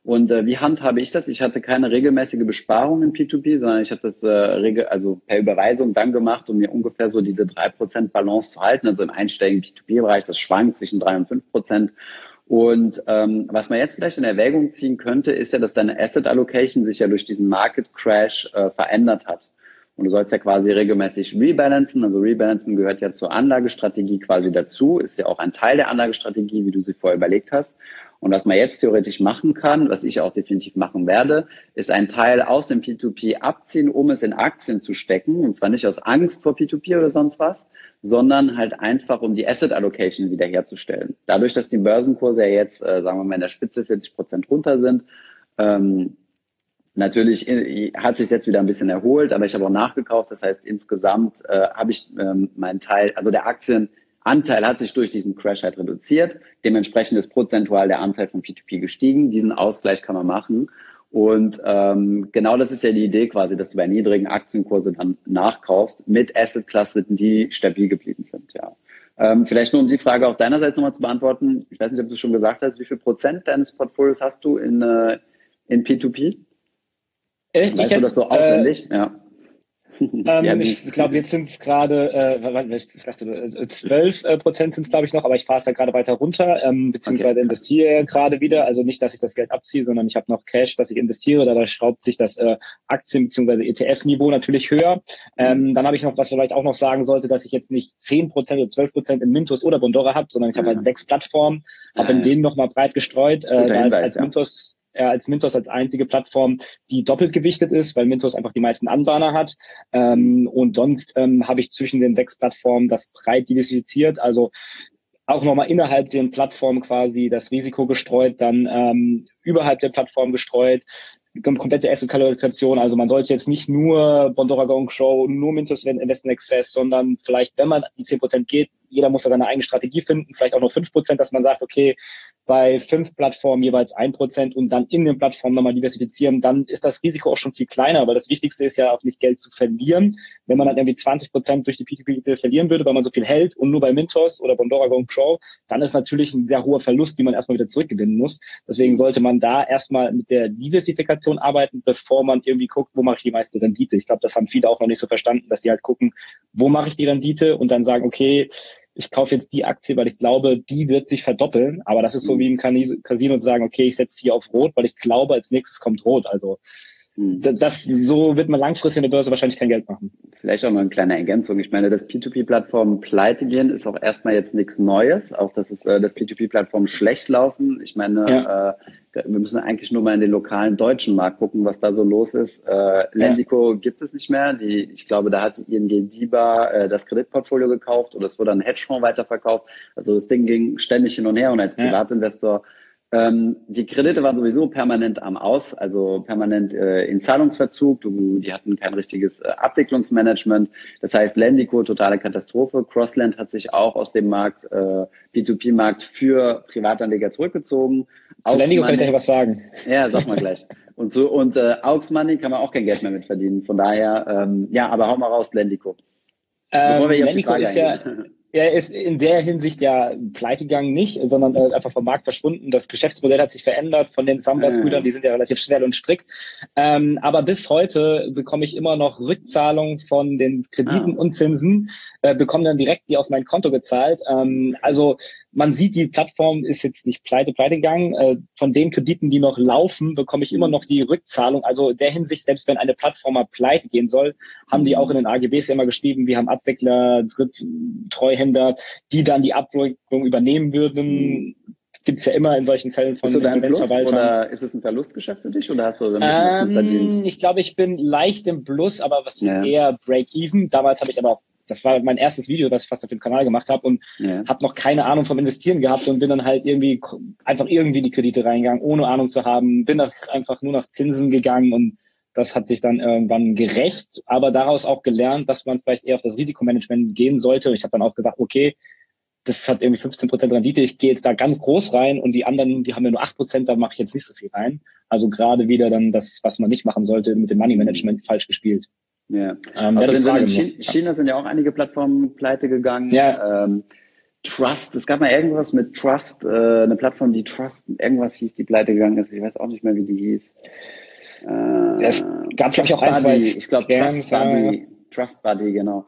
Und wie handhabe ich das? Ich hatte keine regelmäßige Besparung in P2P, sondern ich habe das also per Überweisung dann gemacht, um mir ungefähr so diese 3% Balance zu halten. Also im einstelligen P2P-Bereich, das schwankt zwischen 3 und 5%. Und was man jetzt vielleicht in Erwägung ziehen könnte, ist ja, dass deine Asset Allocation sich ja durch diesen Market Crash verändert hat. Und du sollst ja quasi regelmäßig rebalancen. Also rebalancen gehört ja zur Anlagestrategie quasi dazu, ist ja auch ein Teil der Anlagestrategie, wie du sie vorher überlegt hast. Und was man jetzt theoretisch machen kann, was ich auch definitiv machen werde, ist einen Teil aus dem P2P abziehen, um es in Aktien zu stecken. Und zwar nicht aus Angst vor P2P oder sonst was, sondern halt einfach, um die Asset Allocation wiederherzustellen. Dadurch, dass die Börsenkurse ja jetzt, sagen wir mal, in der Spitze 40% runter sind, natürlich hat sich jetzt wieder ein bisschen erholt, aber ich habe auch nachgekauft. Das heißt, insgesamt habe ich meinen Teil, also der Aktienanteil hat sich durch diesen Crash halt reduziert. Dementsprechend ist prozentual der Anteil von P2P gestiegen. Diesen Ausgleich kann man machen. Und genau das ist ja die Idee quasi, dass du bei niedrigen Aktienkurse dann nachkaufst mit Assetklassen, die stabil geblieben sind. Ja. Vielleicht nur um die Frage auch deinerseits nochmal zu beantworten. Ich weiß nicht, ob du schon gesagt hast, wie viel Prozent deines Portfolios hast du in P2P? Weißt du das so auswendig? Ja. Ich glaube, jetzt sind es gerade, ich dachte, 12% sind es, glaube ich, noch, aber ich fahre es da gerade weiter runter, beziehungsweise investiere gerade wieder. Also nicht, dass ich das Geld abziehe, sondern ich habe noch Cash, dass ich investiere. Dabei schraubt sich das Aktien- bzw. ETF-Niveau natürlich höher. Dann habe ich noch, was vielleicht auch noch sagen sollte, dass ich jetzt nicht 10% oder 12% in Mintos oder Bondora habe, sondern ich habe halt 6 Plattformen, habe in denen nochmal breit gestreut. Da ist als Mintos als einzige Plattform, die doppelt gewichtet ist, weil Mintos einfach die meisten Anbahner hat. Und sonst habe ich zwischen den 6 Plattformen das breit diversifiziert, also auch nochmal innerhalb den Plattformen quasi das Risiko gestreut, dann überhalb der Plattform gestreut, komplette Asset-Kalkulation. Also man sollte jetzt nicht nur Bondora Go Show, nur Mintos Investment Access, sondern vielleicht, wenn man die 10% geht, jeder muss da seine eigene Strategie finden, vielleicht auch noch 5%, dass man sagt, okay, bei 5 Plattformen jeweils 1% und dann in den Plattformen nochmal diversifizieren, dann ist das Risiko auch schon viel kleiner, weil das Wichtigste ist ja auch nicht Geld zu verlieren. Wenn man dann irgendwie 20% durch die P2P verlieren würde, weil man so viel hält und nur bei Mintos oder Bondora Go Show, dann ist natürlich ein sehr hoher Verlust, den man erstmal wieder zurückgewinnen muss. Deswegen sollte man da erstmal mit der Diversifikation arbeiten, bevor man irgendwie guckt, wo mache ich die meiste Rendite. Ich glaube, das haben viele auch noch nicht so verstanden, dass sie halt gucken, wo mache ich die Rendite und dann sagen, okay, ich kaufe jetzt die Aktie, weil ich glaube, die wird sich verdoppeln. Aber das ist so wie im Casino zu sagen, okay, ich setze hier auf Rot, weil ich glaube, als nächstes kommt Rot. Also so wird man langfristig in der Börse wahrscheinlich kein Geld machen. Vielleicht auch noch eine kleine Ergänzung. Ich meine, dass P2P-Plattformen pleite gehen, ist auch erstmal jetzt nichts Neues. Auch dass P2P-Plattformen schlecht laufen. Ich meine, wir müssen eigentlich nur mal in den lokalen deutschen Markt gucken, was da so los ist. Lendico gibt es nicht mehr. Ich glaube, da hat ING DiBa das Kreditportfolio gekauft oder es wurde an einen Hedgefonds weiterverkauft. Also das Ding ging ständig hin und her und als Privatinvestor die Kredite waren sowieso permanent also permanent in Zahlungsverzug. Die hatten kein richtiges Abwicklungsmanagement. Das heißt, Lendico, totale Katastrophe. Crossland hat sich auch aus dem Markt, P2P-Markt für Privatanleger zurückgezogen. Zu Lendico kann ich gleich was sagen. Ja, sag mal gleich. Und Aux Money kann man auch kein Geld mehr mit verdienen. Von daher, aber hau mal raus, Lendico. Bevor wir hier Lendico auf die Frage eingehen. Er ist in der Hinsicht ja pleite gegangen nicht, sondern einfach vom Markt verschwunden. Das Geschäftsmodell hat sich verändert von den Samba-Brüdern, die sind ja relativ schnell und strikt. Aber bis heute bekomme ich immer noch Rückzahlung von den Krediten und Zinsen, bekomme dann direkt die auf mein Konto gezahlt. Also man sieht, die Plattform ist jetzt nicht pleite gegangen. Von den Krediten, die noch laufen, bekomme ich immer noch die Rückzahlung. Also in der Hinsicht, selbst wenn eine Plattform mal pleite gehen soll, haben die auch in den AGBs ja immer geschrieben, wir haben Abwickler, Treuhänder, die dann die Abwicklung übernehmen würden. Gibt's ja immer in solchen Fällen von Insolvenzverwaltern. Oder ist es ein Verlustgeschäft für dich oder hast du ein bisschen was mit verdient? Ich glaube, ich bin leicht im Plus, aber was ist eher Break-Even. Damals habe ich aber auch, das war mein erstes Video, das ich fast auf dem Kanal gemacht habe und habe noch keine Ahnung vom Investieren gehabt und bin dann halt einfach irgendwie in die Kredite reingegangen, ohne Ahnung zu haben, bin einfach nur nach Zinsen gegangen und das hat sich dann irgendwann gerecht, aber daraus auch gelernt, dass man vielleicht eher auf das Risikomanagement gehen sollte. Ich habe dann auch gesagt, okay, das hat irgendwie 15% Rendite, ich gehe jetzt da ganz groß rein und die anderen, die haben ja nur 8%, da mache ich jetzt nicht so viel rein. Also gerade wieder dann das, was man nicht machen sollte, mit dem Money Management falsch gespielt. Ja. Außerdem in China sind ja auch einige Plattformen pleite gegangen. Ja. Trust, es gab mal irgendwas mit Trust, eine Plattform, die Trust, irgendwas hieß, die pleite gegangen ist. Ich weiß auch nicht mehr, wie die hieß. Es gab, glaube ich, auch ein, zwei Ich glaube, Trust Buddy, genau.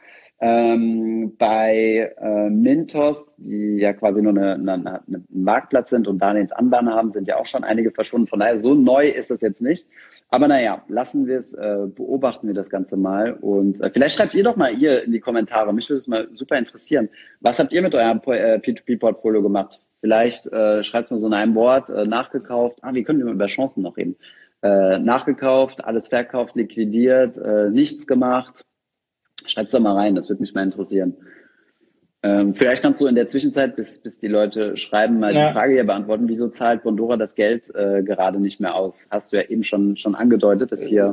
Bei Mintos, die ja quasi nur ein Marktplatz sind und Darlehens anbahnen haben, sind ja auch schon einige verschwunden. Von daher, so neu ist es jetzt nicht. Aber naja, lassen wir es, beobachten wir das Ganze mal. Und vielleicht schreibt ihr doch mal hier in die Kommentare, mich würde es mal super interessieren. Was habt ihr mit eurem P2P-Portfolio gemacht? Vielleicht schreibt es mal so in einem Wort, nachgekauft. Wir können über Chancen noch reden. Nachgekauft, alles verkauft, liquidiert, nichts gemacht. Schreib's doch mal rein, das würde mich mal interessieren. Vielleicht kannst du in der Zwischenzeit, bis die Leute schreiben, mal die Frage hier beantworten, wieso zahlt Bondora das Geld gerade nicht mehr aus? Hast du ja eben schon angedeutet, dass hier...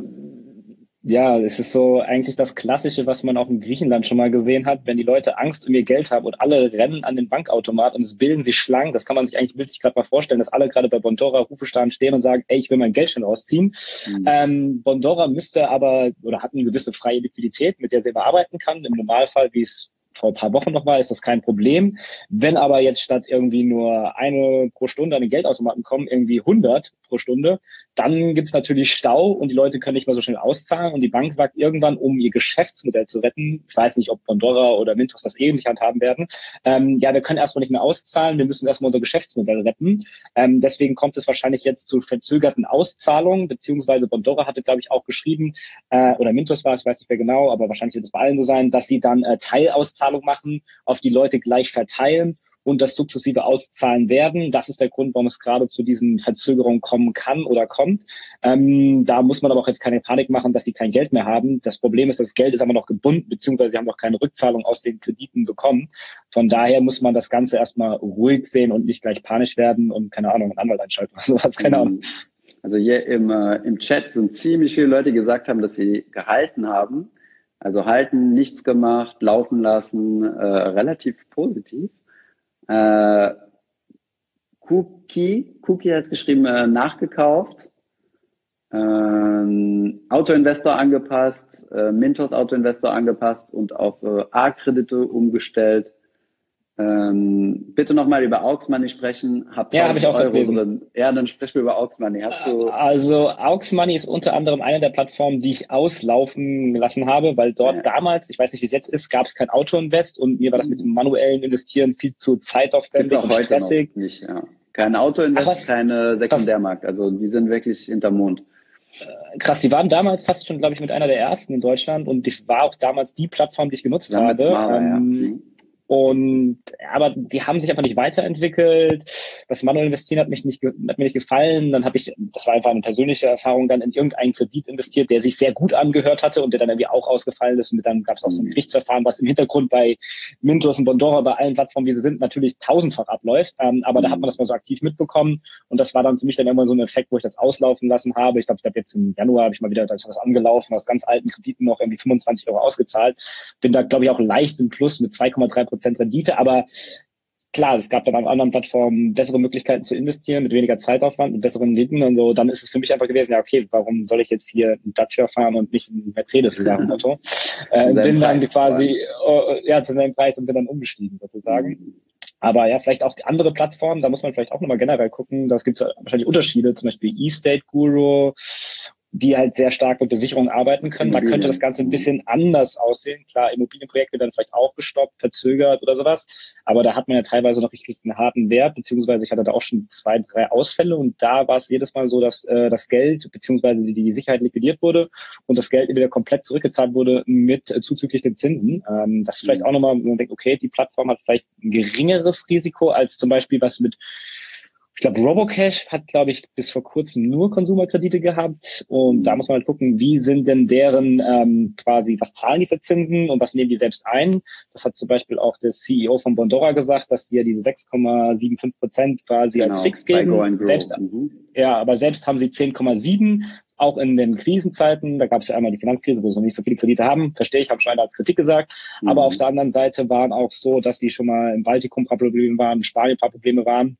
Ja, es ist so eigentlich das Klassische, was man auch in Griechenland schon mal gesehen hat, wenn die Leute Angst um ihr Geld haben und alle rennen an den Bankautomat und es bilden sich Schlangen. Das kann man sich eigentlich bildlich gerade mal vorstellen, dass alle gerade bei Bondora Rufestahn stehen und sagen, ey, ich will mein Geld schon rausziehen. Bondora müsste aber oder hat eine gewisse freie Liquidität, mit der sie immer arbeiten kann. Im Normalfall, wie es vor ein paar Wochen noch war, ist das kein Problem. Wenn aber jetzt statt irgendwie nur eine pro Stunde an den Geldautomaten kommen, irgendwie 100 pro Stunde, dann gibt's natürlich Stau und die Leute können nicht mehr so schnell auszahlen und die Bank sagt irgendwann, um ihr Geschäftsmodell zu retten, ich weiß nicht, ob Bondora oder Mintos das ähnlich handhaben werden, wir können erstmal nicht mehr auszahlen, wir müssen erstmal unser Geschäftsmodell retten. Deswegen kommt es wahrscheinlich jetzt zu verzögerten Auszahlungen, beziehungsweise Bondora hatte, glaube ich, auch geschrieben, oder Mintos war es, ich weiß nicht mehr genau, aber wahrscheinlich wird es bei allen so sein, dass sie dann Teilauszahlungen machen, auf die Leute gleich verteilen und das sukzessive auszahlen werden. Das ist der Grund, warum es gerade zu diesen Verzögerungen kommen kann oder kommt. Da muss man aber auch jetzt keine Panik machen, dass sie kein Geld mehr haben. Das Problem ist, das Geld ist aber noch gebunden, beziehungsweise sie haben noch keine Rückzahlung aus den Krediten bekommen. Von daher muss man das Ganze erstmal ruhig sehen und nicht gleich panisch werden und, keine Ahnung, einen Anwalt einschalten oder sowas, keine Ahnung. Also hier im Chat sind ziemlich viele Leute, die gesagt haben, dass sie gehalten haben. Also halten, nichts gemacht, laufen lassen, relativ positiv. Cookie hat geschrieben, nachgekauft, Autoinvestor angepasst, Mintos Autoinvestor angepasst und auf A-Kredite umgestellt. Bitte nochmal über Aux Money sprechen. Habe ich auch gelesen. Drin. Ja, dann sprechen wir über Aux Money. Also Aux Money ist unter anderem eine der Plattformen, die ich auslaufen lassen habe, weil dort damals, ich weiß nicht, wie es jetzt ist, gab es kein Auto-Invest und mir war das mit dem manuellen Investieren viel zu zeitaufwendig und stressig. Nicht, ja. Kein Auto-Invest, keine Sekundärmarkt. Also die sind wirklich hinterm Mond. Krass, die waren damals fast schon, glaube ich, mit einer der ersten in Deutschland und ich war auch damals die Plattform, die ich genutzt habe. Aber die haben sich einfach nicht weiterentwickelt. Das manuelle Investieren hat mir nicht gefallen. Dann das war einfach eine persönliche Erfahrung, dann in irgendeinen Kredit investiert, der sich sehr gut angehört hatte und der dann irgendwie auch ausgefallen ist. Und dann gab es auch so ein Gerichtsverfahren, was im Hintergrund bei Mintos und Bondora, bei allen Plattformen, wie sie sind, natürlich tausendfach abläuft. Aber da hat man das mal so aktiv mitbekommen. Und das war dann für mich dann immer so ein Effekt, wo ich das auslaufen lassen habe. Ich glaube, jetzt im Januar habe ich mal wieder was angelaufen, aus ganz alten Krediten noch irgendwie 25 Euro ausgezahlt. Bin da, glaube ich, auch leicht im Plus mit 2,3% Rendite, aber klar, es gab dann auf anderen Plattformen bessere Möglichkeiten zu investieren, mit weniger Zeitaufwand, mit besseren Renditen und so. Dann ist es für mich einfach gewesen, ja okay, warum soll ich jetzt hier einen Dacia fahren und nicht einen Mercedes wieder im Auto? Bin dann quasi zu seinem Preis und bin dann umgestiegen sozusagen. Aber ja, vielleicht auch die andere Plattformen, da muss man vielleicht auch nochmal generell gucken. Da gibt es wahrscheinlich Unterschiede, zum Beispiel eState Guru, die halt sehr stark mit Besicherungen arbeiten können. Da könnte das Ganze ein bisschen anders aussehen. Klar, Immobilienprojekte werden vielleicht auch gestoppt, verzögert oder sowas. Aber da hat man ja teilweise noch richtig einen harten Wert, beziehungsweise ich hatte da auch schon 2, 3 Ausfälle und da war es jedes Mal so, dass das Geld beziehungsweise die Sicherheit liquidiert wurde und das Geld wieder komplett zurückgezahlt wurde mit zuzüglichen Zinsen. Das ist vielleicht auch nochmal, wo man denkt, okay, die Plattform hat vielleicht ein geringeres Risiko als zum Beispiel was mit ich glaube, Robocash hat, glaube ich, bis vor kurzem nur Konsumerkredite gehabt. Und da muss man halt gucken, wie sind denn deren quasi, was zahlen die für Zinsen und was nehmen die selbst ein? Das hat zum Beispiel auch der CEO von Bondora gesagt, dass die ja diese 6,75% quasi als fix geben. Aber selbst haben sie 10,7%. Auch in den Krisenzeiten, da gab es ja einmal die Finanzkrise, wo sie noch nicht so viele Kredite haben, verstehe ich, habe schon einer als Kritik gesagt. Aber auf der anderen Seite waren auch so, dass die schon mal im Baltikum ein paar Probleme waren, in Spanien ein paar Probleme waren.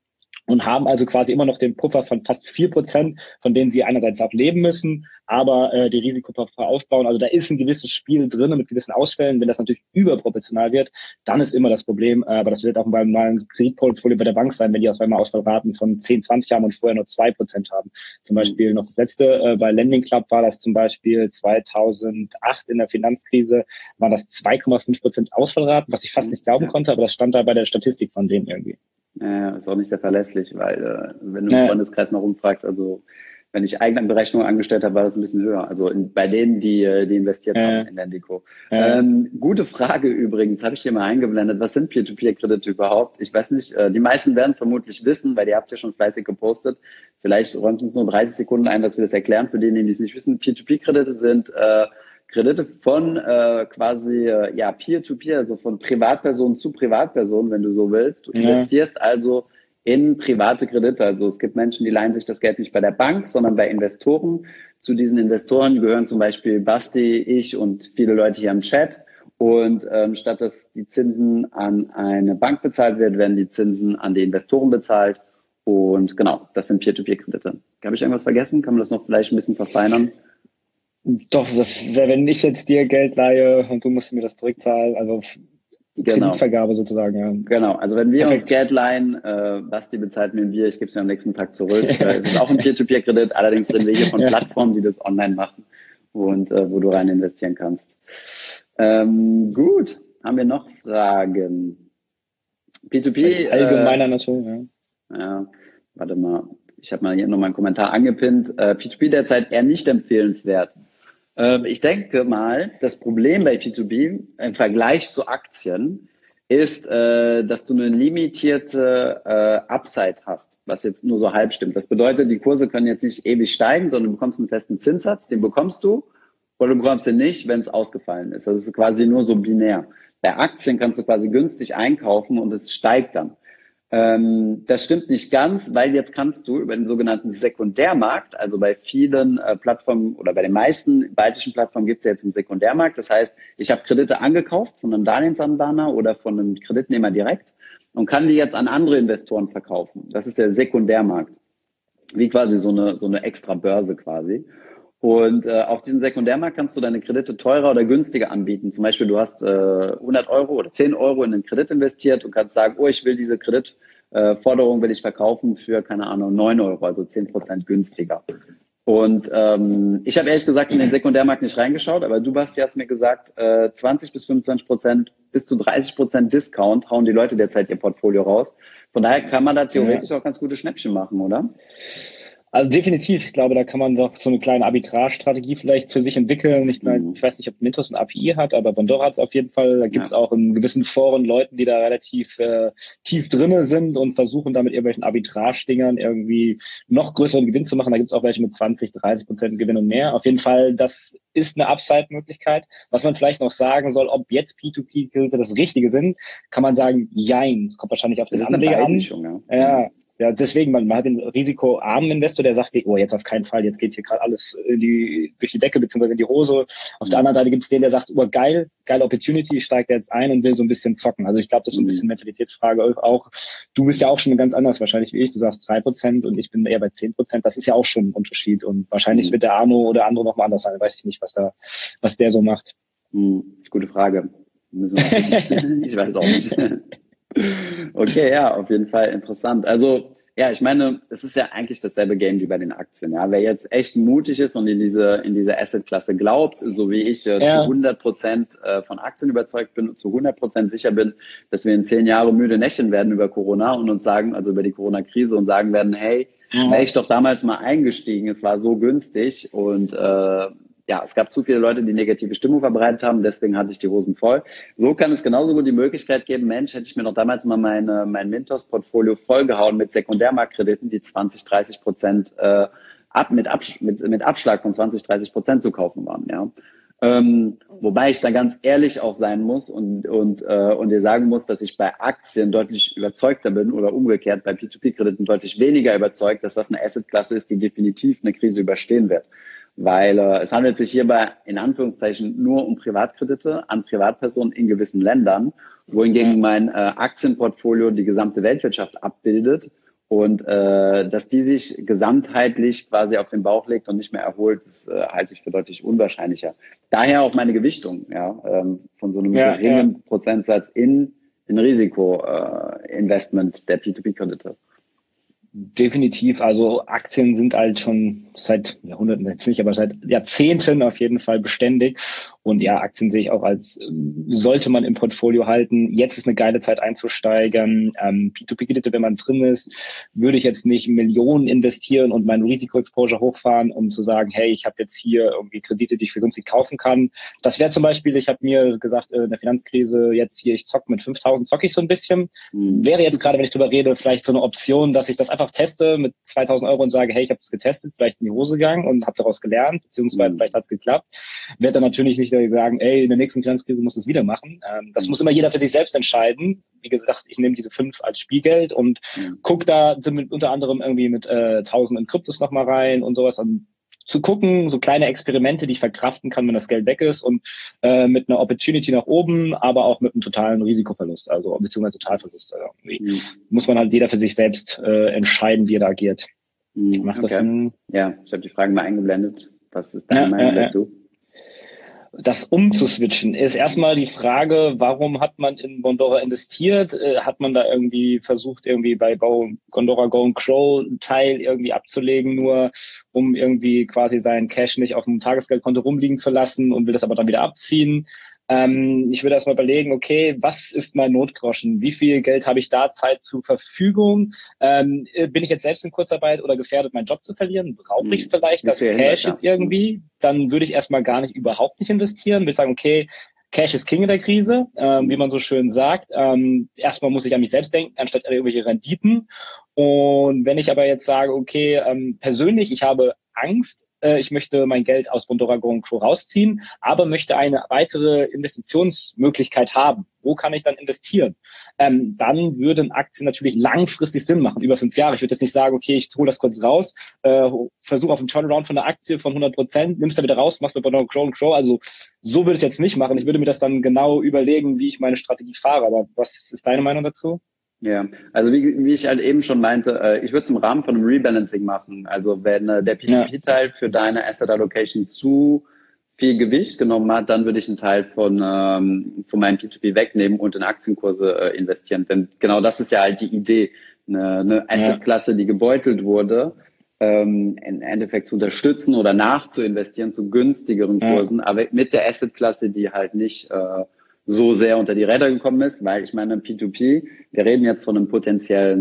und haben also quasi immer noch den Puffer von fast 4%, von denen sie einerseits auch leben müssen, aber die Risikopuffer aufbauen. Also da ist ein gewisses Spiel drin mit gewissen Ausfällen. Wenn das natürlich überproportional wird, dann ist immer das Problem, aber das wird auch beim normalen Kreditportfolio bei der Bank sein, wenn die auf einmal Ausfallraten von 10, 20 haben und vorher nur 2% haben. Zum Beispiel noch das letzte, bei Lending Club war das zum Beispiel 2008 in der Finanzkrise, waren das 2,5% Ausfallraten, was ich fast nicht glauben konnte, aber das stand da bei der Statistik von denen irgendwie. Ist auch nicht sehr verlässlich, weil wenn du im Freundeskreis mal rumfragst, also wenn ich eigene Berechnungen angestellt habe, war das ein bisschen höher. Also bei denen, die investiert haben in Lendico. Gute Frage übrigens, habe ich hier mal eingeblendet. Was sind Peer-to-Peer-Kredite überhaupt? Ich weiß nicht, die meisten werden es vermutlich wissen, weil ihr habt ja schon fleißig gepostet. Vielleicht räumt uns nur 30 Sekunden ein, dass wir das erklären für diejenigen, die es nicht wissen. Peer-to-Peer-Kredite sind Kredite von Peer-to-Peer, also von Privatperson zu Privatperson, wenn du so willst. Du investierst also in private Kredite. Also es gibt Menschen, die leihen sich das Geld nicht bei der Bank, sondern bei Investoren. Zu diesen Investoren gehören zum Beispiel Basti, ich und viele Leute hier im Chat. Und statt dass die Zinsen an eine Bank bezahlt werden, werden die Zinsen an die Investoren bezahlt. Und genau, das sind Peer-to-Peer-Kredite. Habe ich irgendwas vergessen? Kann man das noch vielleicht ein bisschen verfeinern? Doch, das wäre, wenn ich jetzt dir Geld leihe und du musst mir das zurückzahlen, also Kreditvergabe sozusagen, ja. Genau, also wenn wir uns Geld leihen, Basti bezahlt mir ein Bier, ich gebe es mir am nächsten Tag zurück. Es ist auch ein Peer-to-Peer-Kredit, allerdings reden wir hier von Plattformen, die das online machen und wo du rein investieren kannst. Gut, haben wir noch Fragen? P2P? Allgemeiner Natur, ja. Warte mal, ich habe mal hier noch mal einen Kommentar angepinnt. P2P derzeit eher nicht empfehlenswert. Ich denke mal, das Problem bei P2P im Vergleich zu Aktien ist, dass du eine limitierte Upside hast, was jetzt nur so halb stimmt. Das bedeutet, die Kurse können jetzt nicht ewig steigen, sondern du bekommst einen festen Zinssatz, den bekommst du, oder du bekommst den nicht, wenn es ausgefallen ist. Das ist quasi nur so binär. Bei Aktien kannst du quasi günstig einkaufen und es steigt dann. Das stimmt nicht ganz, weil jetzt kannst du über den sogenannten Sekundärmarkt, also bei vielen Plattformen oder bei den meisten baltischen Plattformen gibt es ja jetzt einen Sekundärmarkt. Das heißt, ich habe Kredite angekauft von einem Darlehensanbahner oder von einem Kreditnehmer direkt und kann die jetzt an andere Investoren verkaufen. Das ist der Sekundärmarkt, wie quasi so eine extra Börse quasi. Und auf diesem Sekundärmarkt kannst du deine Kredite teurer oder günstiger anbieten. Zum Beispiel, du hast 100 Euro oder 10 Euro in einen Kredit investiert und kannst sagen, oh, ich will diese Kreditforderung will ich verkaufen für, keine Ahnung, 9 Euro, also 10% günstiger. Und ich habe ehrlich gesagt in den Sekundärmarkt nicht reingeschaut, aber du, Basti, hast mir gesagt, 20 bis 25%, bis zu 30% Discount hauen die Leute derzeit ihr Portfolio raus. Von daher kann man da theoretisch auch ganz gute Schnäppchen machen, oder? Also definitiv. Ich glaube, da kann man doch so eine kleine Arbitrage-Strategie vielleicht für sich entwickeln. Ich weiß nicht, ob Mintos ein API hat, aber Bondora hat es auf jeden Fall. Da gibt es auch in gewissen Foren Leute, die da relativ tief drinne sind und versuchen da mit irgendwelchen Arbitrage-Dingern irgendwie noch größeren Gewinn zu machen. Da gibt es auch welche mit 20, 30% Gewinn und mehr. Auf jeden Fall, das ist eine Upside-Möglichkeit. Was man vielleicht noch sagen soll, ob jetzt P2P-Kredite das Richtige sind, kann man sagen, jein. Das kommt wahrscheinlich auf den Anleger an. Ja, deswegen, man hat den risikoarmen Investor, der sagt, oh, jetzt auf keinen Fall, jetzt geht hier gerade alles durch die Decke beziehungsweise in die Hose. Auf der anderen Seite gibt es den, der sagt, oh, geile Opportunity, steigt jetzt ein und will so ein bisschen zocken. Also ich glaube, das ist so ein bisschen Mentalitätsfrage auch. Du bist ja auch schon ganz anders wahrscheinlich wie ich. Du sagst 3% und ich bin eher bei 10%. Das ist ja auch schon ein Unterschied. Und wahrscheinlich wird der Arno oder andere nochmal anders sein. Weiß ich nicht, was der so macht. Gute Frage. Ich weiß auch nicht. Okay, ja, auf jeden Fall interessant. Also, ja, ich meine, es ist ja eigentlich dasselbe Game wie bei den Aktien. Ja, wer jetzt echt mutig ist und in diese Asset-Klasse glaubt, so wie ich zu 100% von Aktien überzeugt bin und zu 100% sicher bin, dass wir in 10 Jahren müde Nächten werden über Corona und uns sagen, also über die Corona-Krise und sagen werden, hey, wäre ich doch damals mal eingestiegen, es war so günstig und es gab zu viele Leute, die negative Stimmung verbreitet haben, deswegen hatte ich die Hosen voll. So kann es genauso gut die Möglichkeit geben, Mensch, hätte ich mir noch damals mal mein Mintos-Portfolio vollgehauen mit Sekundärmarktkrediten, die 20-30% mit Abschlag von 20-30% zu kaufen waren, ja. Wobei ich da ganz ehrlich auch sein muss und dir sagen muss, dass ich bei Aktien deutlich überzeugter bin oder umgekehrt bei P2P-Krediten deutlich weniger überzeugt, dass das eine Assetklasse ist, die definitiv eine Krise überstehen wird. Weil es handelt sich hierbei in Anführungszeichen nur um Privatkredite an Privatpersonen in gewissen Ländern, wohingegen mein Aktienportfolio die gesamte Weltwirtschaft abbildet Und dass die sich gesamtheitlich quasi auf den Bauch legt und nicht mehr erholt, das halte ich für deutlich unwahrscheinlicher. Daher auch meine Gewichtung, von so einem geringen Prozentsatz in Risiko-Investment der P2P-Kredite. Definitiv. Also Aktien sind halt schon seit Jahrhunderten jetzt nicht, aber seit Jahrzehnten auf jeden Fall beständig. Und ja, Aktien sehe ich auch als, sollte man im Portfolio halten. Jetzt ist eine geile Zeit einzusteigen. P2P-Kredite, wenn man drin ist, würde ich jetzt nicht Millionen investieren und mein Risikoexposure hochfahren, um zu sagen, hey, ich habe jetzt hier irgendwie Kredite, die ich für günstig kaufen kann. Das wäre zum Beispiel, ich habe mir gesagt, in der Finanzkrise jetzt hier, ich zocke mit 5.000, zocke ich so ein bisschen. Wäre jetzt gerade, wenn ich drüber rede, vielleicht so eine Option, dass ich das einfach teste mit 2.000 € und sage, hey, ich habe das getestet, vielleicht ist in die Hose gegangen und habe daraus gelernt, beziehungsweise vielleicht hat es geklappt. Werde dann natürlich nicht sagen, ey, in der nächsten Finanzkrise muss es wieder machen. Das muss immer jeder für sich selbst entscheiden. Wie gesagt, ich nehme diese 5 als Spielgeld und gucke da unter anderem irgendwie mit 1.000 in Kryptos nochmal rein und sowas. Und zu gucken, so kleine Experimente, die ich verkraften kann, wenn das Geld weg ist und mit einer Opportunity nach oben, aber auch mit einem totalen Risikoverlust, also beziehungsweise Totalverlust. Also muss man halt jeder für sich selbst entscheiden, wie er da agiert. Macht das Sinn? Ja, ich habe die Fragen mal eingeblendet. Was ist deine Meinung dazu? Das umzuswitchen ist erstmal die Frage, warum hat man in Bondora investiert? Hat man da irgendwie versucht, irgendwie bei Bondora Go and Grow einen Teil irgendwie abzulegen, nur um irgendwie quasi seinen Cash nicht auf dem Tagesgeldkonto rumliegen zu lassen und will das aber dann wieder abziehen? Ich würde erstmal überlegen, okay, was ist mein Notgroschen? Wie viel Geld habe ich da Zeit zur Verfügung? Bin ich jetzt selbst in Kurzarbeit oder gefährdet, meinen Job zu verlieren? Brauche ich vielleicht das Cash jetzt irgendwie? Dann würde ich erstmal überhaupt nicht investieren. Würde sagen, okay, Cash ist King in der Krise, wie man so schön sagt. Erstmal muss ich an mich selbst denken, anstatt an irgendwelche Renditen. Und wenn ich aber jetzt sage, okay, persönlich, ich habe Angst, ich möchte mein Geld aus Bondora Go and Grow rausziehen, aber möchte eine weitere Investitionsmöglichkeit haben. Wo kann ich dann investieren? Dann würden Aktien natürlich langfristig Sinn machen, über 5 Jahre. Ich würde jetzt nicht sagen, okay, ich hole das kurz raus, versuche auf einen Turnaround von der Aktie von 100%, nimmst da wieder raus, machst mit Bondora Go and Grow. Also so würde ich jetzt nicht machen. Ich würde mir das dann genau überlegen, wie ich meine Strategie fahre. Aber was ist deine Meinung dazu? Ja, also wie ich halt eben schon meinte, ich würde es im Rahmen von einem Rebalancing machen. Also wenn der P2P-Teil für deine Asset Allocation zu viel Gewicht genommen hat, dann würde ich einen Teil von meinem P2P wegnehmen und in Aktienkurse investieren. Denn genau das ist ja halt die Idee, eine Assetklasse, die gebeutelt wurde, im Endeffekt zu unterstützen oder nachzuinvestieren zu günstigeren Kursen, aber mit der Assetklasse, die halt nicht so sehr unter die Räder gekommen ist, weil ich meine, P2P, wir reden jetzt von einem potenziellen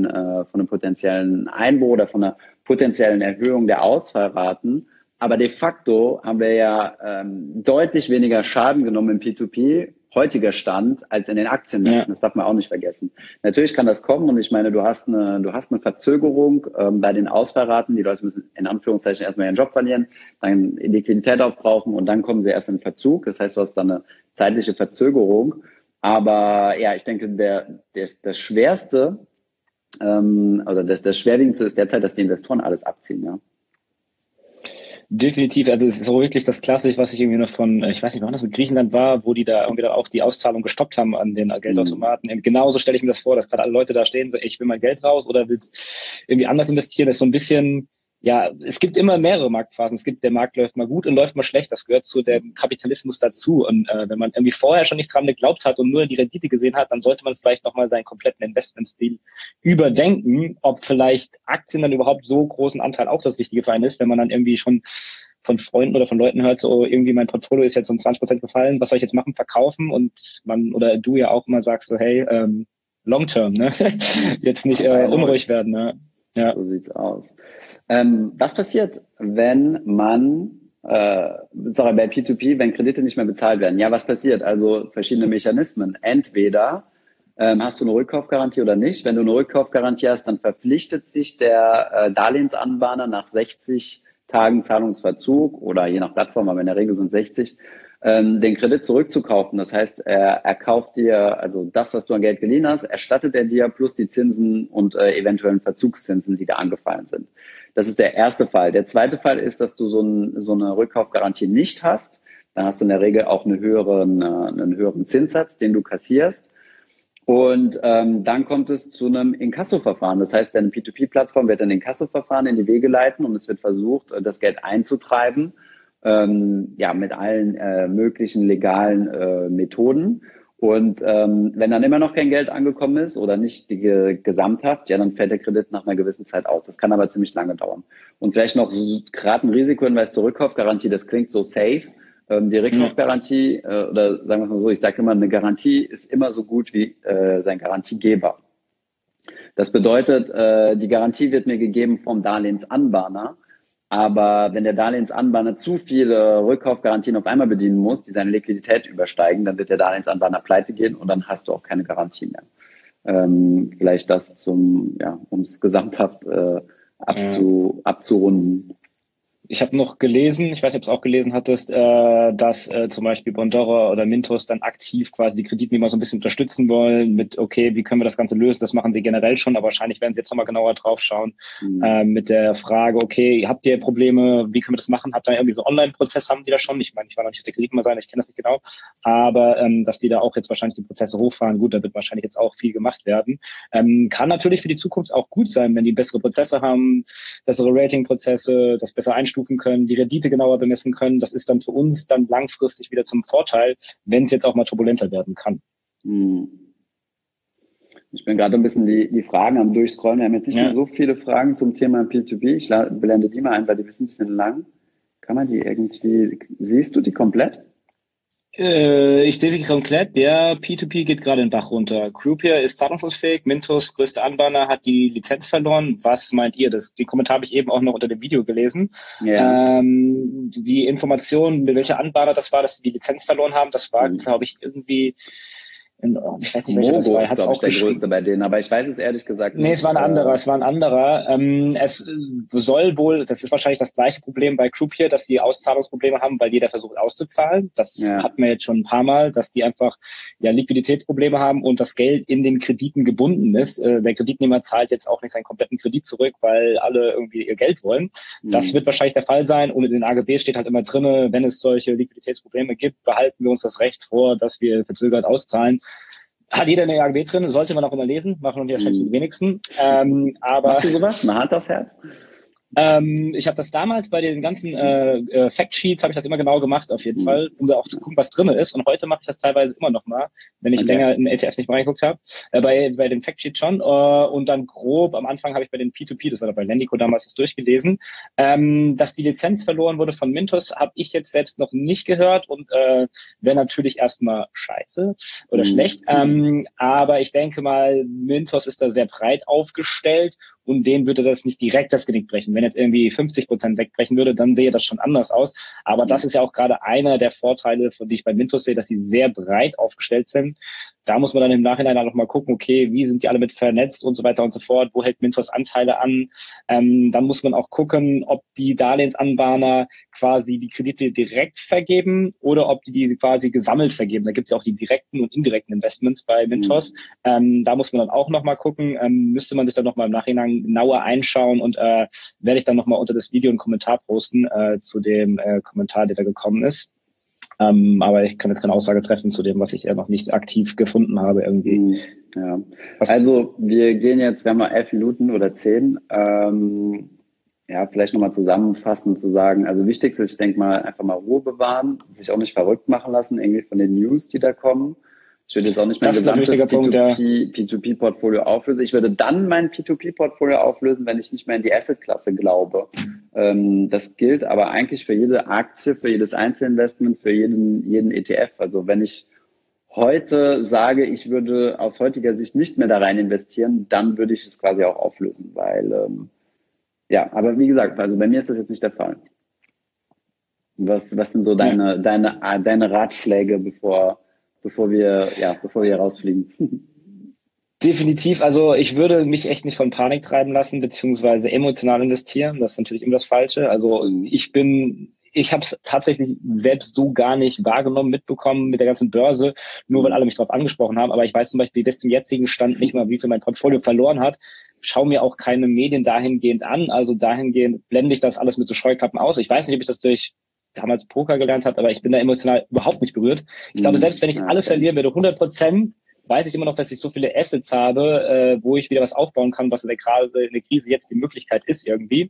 Einbruch oder von einer potenziellen Erhöhung der Ausfallraten, aber de facto haben wir ja deutlich weniger Schaden genommen im P2P, heutiger Stand, als in den Aktienmärkten. Das darf man auch nicht vergessen. Natürlich kann das kommen und ich meine, du hast eine Verzögerung bei den Ausfallraten. Die Leute müssen in Anführungszeichen erstmal ihren Job verlieren, dann Liquidität aufbrauchen und dann kommen sie erst in Verzug. Das heißt, du hast dann eine zeitliche Verzögerung. Aber ja, ich denke, das Schwerste oder das Schwerwiegendste ist derzeit, dass die Investoren alles abziehen, ja. Definitiv, also es ist so wirklich das Klassische, was ich irgendwie noch von, ich weiß nicht, wann das mit Griechenland war, wo die da irgendwie dann auch die Auszahlung gestoppt haben an den Geldautomaten. Genauso stelle ich mir das vor, dass gerade alle Leute da stehen, so, ich will mein Geld raus oder willst irgendwie anders investieren. Das ist so ein bisschen, ja, es gibt immer mehrere Marktphasen. Der Markt läuft mal gut und läuft mal schlecht. Das gehört zu dem Kapitalismus dazu. Und wenn man irgendwie vorher schon nicht dran geglaubt hat und nur die Rendite gesehen hat, dann sollte man vielleicht nochmal seinen kompletten Investmentstil überdenken, ob vielleicht Aktien dann überhaupt so großen Anteil auch das Richtige für einen ist, wenn man dann irgendwie schon von Freunden oder von Leuten hört, so irgendwie mein Portfolio ist jetzt um 20% gefallen, was soll ich jetzt machen? Verkaufen? Und man oder du ja auch immer sagst so, hey, long term, ne? Jetzt nicht unruhig werden, ne? Ja. So sieht's aus. Was passiert, wenn man, bei P2P, wenn Kredite nicht mehr bezahlt werden? Ja, was passiert? Also verschiedene Mechanismen. Entweder hast du eine Rückkaufgarantie oder nicht. Wenn du eine Rückkaufgarantie hast, dann verpflichtet sich der Darlehensanbahner nach 60 Tagen Zahlungsverzug oder je nach Plattform, aber in der Regel sind 60, den Kredit zurückzukaufen. Das heißt, er kauft dir, also das, was du an Geld geliehen hast, erstattet er dir plus die Zinsen und eventuellen Verzugszinsen, die da angefallen sind. Das ist der erste Fall. Der zweite Fall ist, dass du so eine Rückkaufgarantie nicht hast. Dann hast du in der Regel auch einen höheren Zinssatz, den du kassierst. Und dann kommt es zu einem Inkasso-Verfahren. Das heißt, eine P2P-Plattform wird ein Inkasso-Verfahren in die Wege leiten und es wird versucht, das Geld einzutreiben, mit allen möglichen legalen Methoden. Und wenn dann immer noch kein Geld angekommen ist oder nicht die Gesamthaft, ja, dann fällt der Kredit nach einer gewissen Zeit aus. Das kann aber ziemlich lange dauern. Und vielleicht noch gerade ein Risikohinweis zur Rückkaufgarantie, das klingt so safe. Die Rückkaufgarantie, oder sagen wir es mal so, ich sage immer, eine Garantie ist immer so gut wie sein Garantiegeber. Das bedeutet, die Garantie wird mir gegeben vom Darlehensanbahner, aber wenn der Darlehensanbahner zu viele Rückkaufgarantien auf einmal bedienen muss, die seine Liquidität übersteigen, dann wird der Darlehensanbahner pleite gehen und dann hast du auch keine Garantie mehr. Vielleicht das um es gesamthaft abzurunden. Ich habe noch gelesen, ich weiß nicht, ob du es auch gelesen hattest, dass zum Beispiel Bondora oder Mintos dann aktiv quasi die Kreditnehmer so ein bisschen unterstützen wollen mit, okay, wie können wir das Ganze lösen? Das machen sie generell schon, aber wahrscheinlich werden sie jetzt nochmal genauer drauf schauen mit der Frage, okay, habt ihr Probleme, wie können wir das machen? Habt ihr irgendwie so einen Online-Prozess, haben die da schon? Ich meine, ich war noch nicht auf der Kreditnehmer sein, ich kenne das nicht genau, aber dass die da auch jetzt wahrscheinlich die Prozesse hochfahren, gut, da wird wahrscheinlich jetzt auch viel gemacht werden. Kann natürlich für die Zukunft auch gut sein, wenn die bessere Prozesse haben, bessere Rating-Prozesse, das besser einstufen können, die Rendite genauer bemessen können. Das ist dann für uns dann langfristig wieder zum Vorteil, wenn es jetzt auch mal turbulenter werden kann. Ich bin gerade ein bisschen die Fragen am Durchscrollen. Wir haben jetzt nicht mehr so viele Fragen zum Thema P2P. Ich blende die mal ein, weil die sind ein bisschen lang. Kann man die irgendwie, siehst du die komplett? Ich sehe sie komplett. Der P2P geht gerade den Bach runter. Croupier ist zahlungsunfähig. Mintos, größte Anbahner, hat die Lizenz verloren. Was meint ihr? Den Kommentar habe ich eben auch noch unter dem Video gelesen. Ja. Die Information, mit welcher Anbahner das war, dass sie die Lizenz verloren haben, das war, glaube ich, irgendwie... Ich weiß nicht, welcher das war. Er hat auch der größte bei denen, aber ich weiß es ehrlich gesagt nicht. Nee, es war ein anderer. Es soll wohl, das ist wahrscheinlich das gleiche Problem bei Croupier, dass die Auszahlungsprobleme haben, weil jeder versucht auszuzahlen. Das hatten wir jetzt schon ein paar Mal, dass die einfach Liquiditätsprobleme haben und das Geld in den Krediten gebunden ist. Der Kreditnehmer zahlt jetzt auch nicht seinen kompletten Kredit zurück, weil alle irgendwie ihr Geld wollen. Das wird wahrscheinlich der Fall sein. Und in den AGB steht halt immer drinne, wenn es solche Liquiditätsprobleme gibt, behalten wir uns das Recht vor, dass wir verzögert auszahlen. Hat jeder eine AGB drin, sollte man auch immer lesen, machen wir wahrscheinlich die wenigsten. Aber machst du sowas? Eine Hand aufs Herz? Ich habe das damals bei den ganzen Factsheets, habe ich das immer genau gemacht, auf jeden Fall, um da auch zu gucken, was drin ist. Und heute mache ich das teilweise immer noch mal, wenn ich länger in ETF nicht mal reingeguckt habe. Bei den Factsheets schon. Und dann grob, am Anfang habe ich bei den P2P, das war bei Lendico damals, das durchgelesen. Dass die Lizenz verloren wurde von Mintos, habe ich jetzt selbst noch nicht gehört und wäre natürlich erstmal scheiße oder schlecht. Aber ich denke mal, Mintos ist da sehr breit aufgestellt und denen würde das nicht direkt das Genick brechen. Wenn jetzt irgendwie 50% wegbrechen würde, dann sehe das schon anders aus. Aber das ist ja auch gerade einer der Vorteile, von die ich bei Mintos sehe, dass sie sehr breit aufgestellt sind. Da muss man dann im Nachhinein auch noch mal gucken, okay, wie sind die alle mit vernetzt und so weiter und so fort, wo hält Mintos Anteile an? Dann muss man auch gucken, ob die Darlehensanbahner quasi die Kredite direkt vergeben oder ob die quasi gesammelt vergeben. Da gibt es ja auch die direkten und indirekten Investments bei Mintos. Da muss man dann auch noch mal gucken, müsste man sich dann noch mal im Nachhinein genauer einschauen und werde ich dann noch mal unter das Video einen Kommentar posten zu dem Kommentar, der da gekommen ist. Aber ich kann jetzt keine Aussage treffen zu dem, was ich noch nicht aktiv gefunden habe irgendwie. Ja. Also wir gehen jetzt, wir haben mal 11 Minuten oder 10. Vielleicht nochmal zusammenfassend zu sagen, also wichtigste ist, ich denke mal, einfach mal Ruhe bewahren, sich auch nicht verrückt machen lassen, irgendwie von den News, die da kommen. Ich würde jetzt auch nicht mein gesamtes P2P-Portfolio auflösen. Ich würde dann mein P2P-Portfolio auflösen, wenn ich nicht mehr in die Asset-Klasse glaube. Das gilt aber eigentlich für jede Aktie, für jedes Einzelinvestment, für jeden ETF. Also wenn ich heute sage, ich würde aus heutiger Sicht nicht mehr da rein investieren, dann würde ich es quasi auch auflösen, weil, aber wie gesagt, also bei mir ist das jetzt nicht der Fall. Was sind so deine Ratschläge, bevor wir rausfliegen? Definitiv. Also ich würde mich echt nicht von Panik treiben lassen, beziehungsweise emotional investieren. Das ist natürlich immer das Falsche. Also ich habe es tatsächlich selbst so gar nicht wahrgenommen, mitbekommen mit der ganzen Börse, nur weil alle mich darauf angesprochen haben. Aber ich weiß zum Beispiel bis zum jetzigen Stand nicht mal, wie viel mein Portfolio verloren hat. Schaue mir auch keine Medien dahingehend an. Also dahingehend blende ich das alles mit so Scheuklappen aus. Ich weiß nicht, ob ich das durch damals Poker gelernt habe, aber ich bin da emotional überhaupt nicht berührt. Ich glaube, selbst wenn ich alles verlieren würde, 100%, weiß ich immer noch, dass ich so viele Assets habe, wo ich wieder was aufbauen kann, was gerade in der Krise jetzt die Möglichkeit ist irgendwie.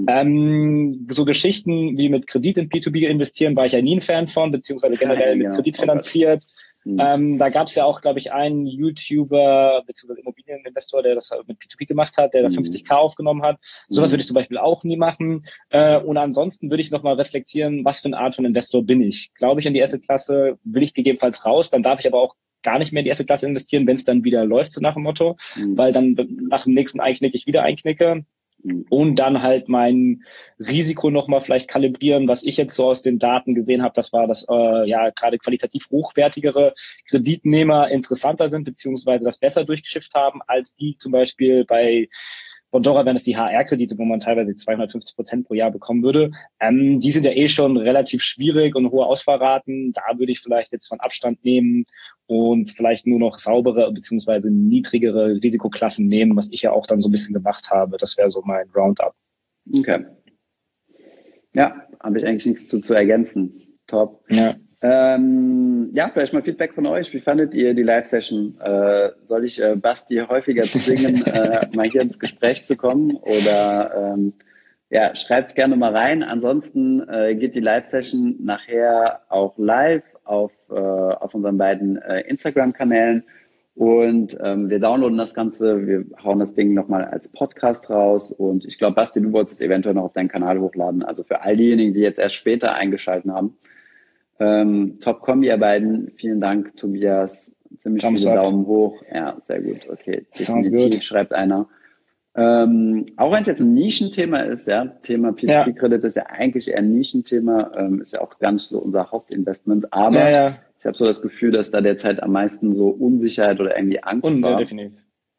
So Geschichten wie mit Kredit in P2B investieren, war ich ja nie ein Fan von, beziehungsweise generell mit Kredit finanziert. Da gab es ja auch, glaube ich, einen YouTuber bzw. Immobilieninvestor, der das mit P2P gemacht hat, der da 50.000 aufgenommen hat. Sowas würde ich zum Beispiel auch nie machen. Und ansonsten würde ich nochmal reflektieren, was für eine Art von Investor bin ich? Glaube ich an die Assetklasse? Will ich gegebenenfalls raus? Dann darf ich aber auch gar nicht mehr in die Assetklasse investieren, wenn es dann wieder läuft, so nach dem Motto, weil dann nach dem nächsten Einknick ich wieder einknicke. Und dann halt mein Risiko nochmal vielleicht kalibrieren, was ich jetzt so aus den Daten gesehen habe, das war, dass gerade qualitativ hochwertigere Kreditnehmer interessanter sind, beziehungsweise das besser durchgeschifft haben, als die zum Beispiel bei Bondora, wenn es die HR-Kredite, wo man teilweise 250% pro Jahr bekommen würde, die sind ja schon relativ schwierig und hohe Ausfallraten. Da würde ich vielleicht jetzt von Abstand nehmen und vielleicht nur noch saubere bzw. niedrigere Risikoklassen nehmen, was ich ja auch dann so ein bisschen gemacht habe. Das wäre so mein Roundup. Okay. Ja, habe ich eigentlich nichts zu ergänzen. Top. Ja. Vielleicht mal Feedback von euch. Wie fandet ihr die Live-Session? Soll ich Basti häufiger zwingen, mal hier ins Gespräch zu kommen? Oder schreibt gerne mal rein. Ansonsten geht die Live-Session nachher auch live auf unseren beiden Instagram-Kanälen. Und wir downloaden das Ganze, wir hauen das Ding nochmal als Podcast raus. Und ich glaube, Basti, du wolltest es eventuell noch auf deinen Kanal hochladen. Also für all diejenigen, die jetzt erst später eingeschaltet haben. Top-Kombi, ihr beiden. Vielen Dank, Tobias. Ziemlich viele Daumen hoch. Ja, sehr gut. Okay, definitiv, schreibt einer. Auch wenn es jetzt ein Nischenthema ist, ja, Thema P2P-Kredit ist ja eigentlich eher ein Nischenthema, ist ja auch gar nicht so unser Hauptinvestment, aber ich habe so das Gefühl, dass da derzeit am meisten so Unsicherheit oder irgendwie Angst war. Definitiv.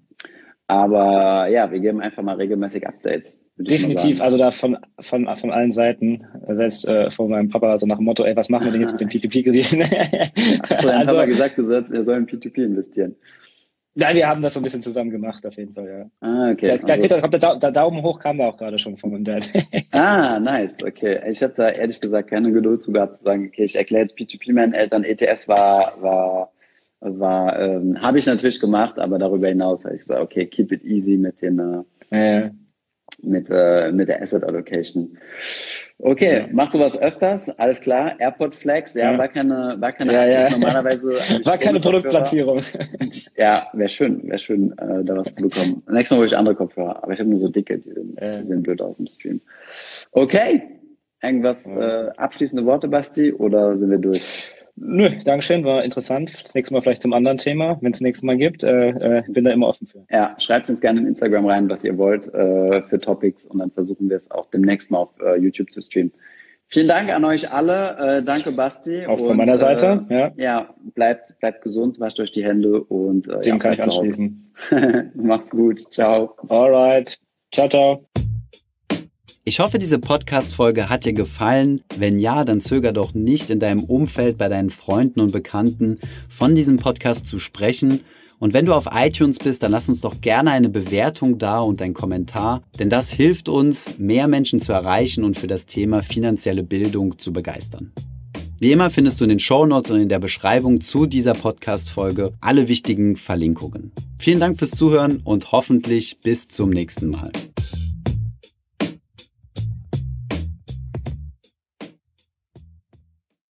Aber ja, wir geben einfach mal regelmäßig Updates. Definitiv, also da von allen Seiten, selbst von meinem Papa, also nach dem Motto, was machen wir denn jetzt mit dem P2P-Krediten? Hast du deinem Papa gesagt, er soll in P2P investieren? Nein, wir haben das so ein bisschen zusammen gemacht, auf jeden Fall, ja. Ah, okay. Der Daumen hoch kam da auch gerade schon von meinem Dad. Nice, okay. Ich habe da ehrlich gesagt keine Geduld zu gehabt, zu sagen, okay, ich erkläre jetzt P2P meinen Eltern, ETFs habe ich natürlich gemacht, aber darüber hinaus habe ich gesagt, okay, keep it easy mit den mit der Asset Allocation. Okay, machst du was öfters? Alles klar. Airport Flex, war keine normalerweise. War keine Produktplatzierung. Ja, wäre schön, da was zu bekommen. Nächstes Mal hole ich andere Kopfhörer, aber ich habe nur so dicke, die sehen blöd aus im Stream. Okay. Irgendwas abschließende Worte, Basti, oder sind wir durch? Nö, Dankeschön, war interessant. Das nächste Mal vielleicht zum anderen Thema, wenn es das nächste Mal gibt. Bin da immer offen für. Ja, schreibt uns gerne in Instagram rein, was ihr wollt für Topics, und dann versuchen wir es auch demnächst mal auf YouTube zu streamen. Vielen Dank an euch alle. Danke, Basti. Auch von meiner Seite. Ja, bleibt gesund, wascht euch die Hände und dem kann ich anschließen. Macht's gut. Ciao. Alright. Ciao, ciao. Ich hoffe, diese Podcast-Folge hat dir gefallen. Wenn ja, dann zöger doch nicht, in deinem Umfeld, bei deinen Freunden und Bekannten von diesem Podcast zu sprechen. Und wenn du auf iTunes bist, dann lass uns doch gerne eine Bewertung da und einen Kommentar. Denn das hilft uns, mehr Menschen zu erreichen und für das Thema finanzielle Bildung zu begeistern. Wie immer findest du in den Shownotes und in der Beschreibung zu dieser Podcast-Folge alle wichtigen Verlinkungen. Vielen Dank fürs Zuhören und hoffentlich bis zum nächsten Mal.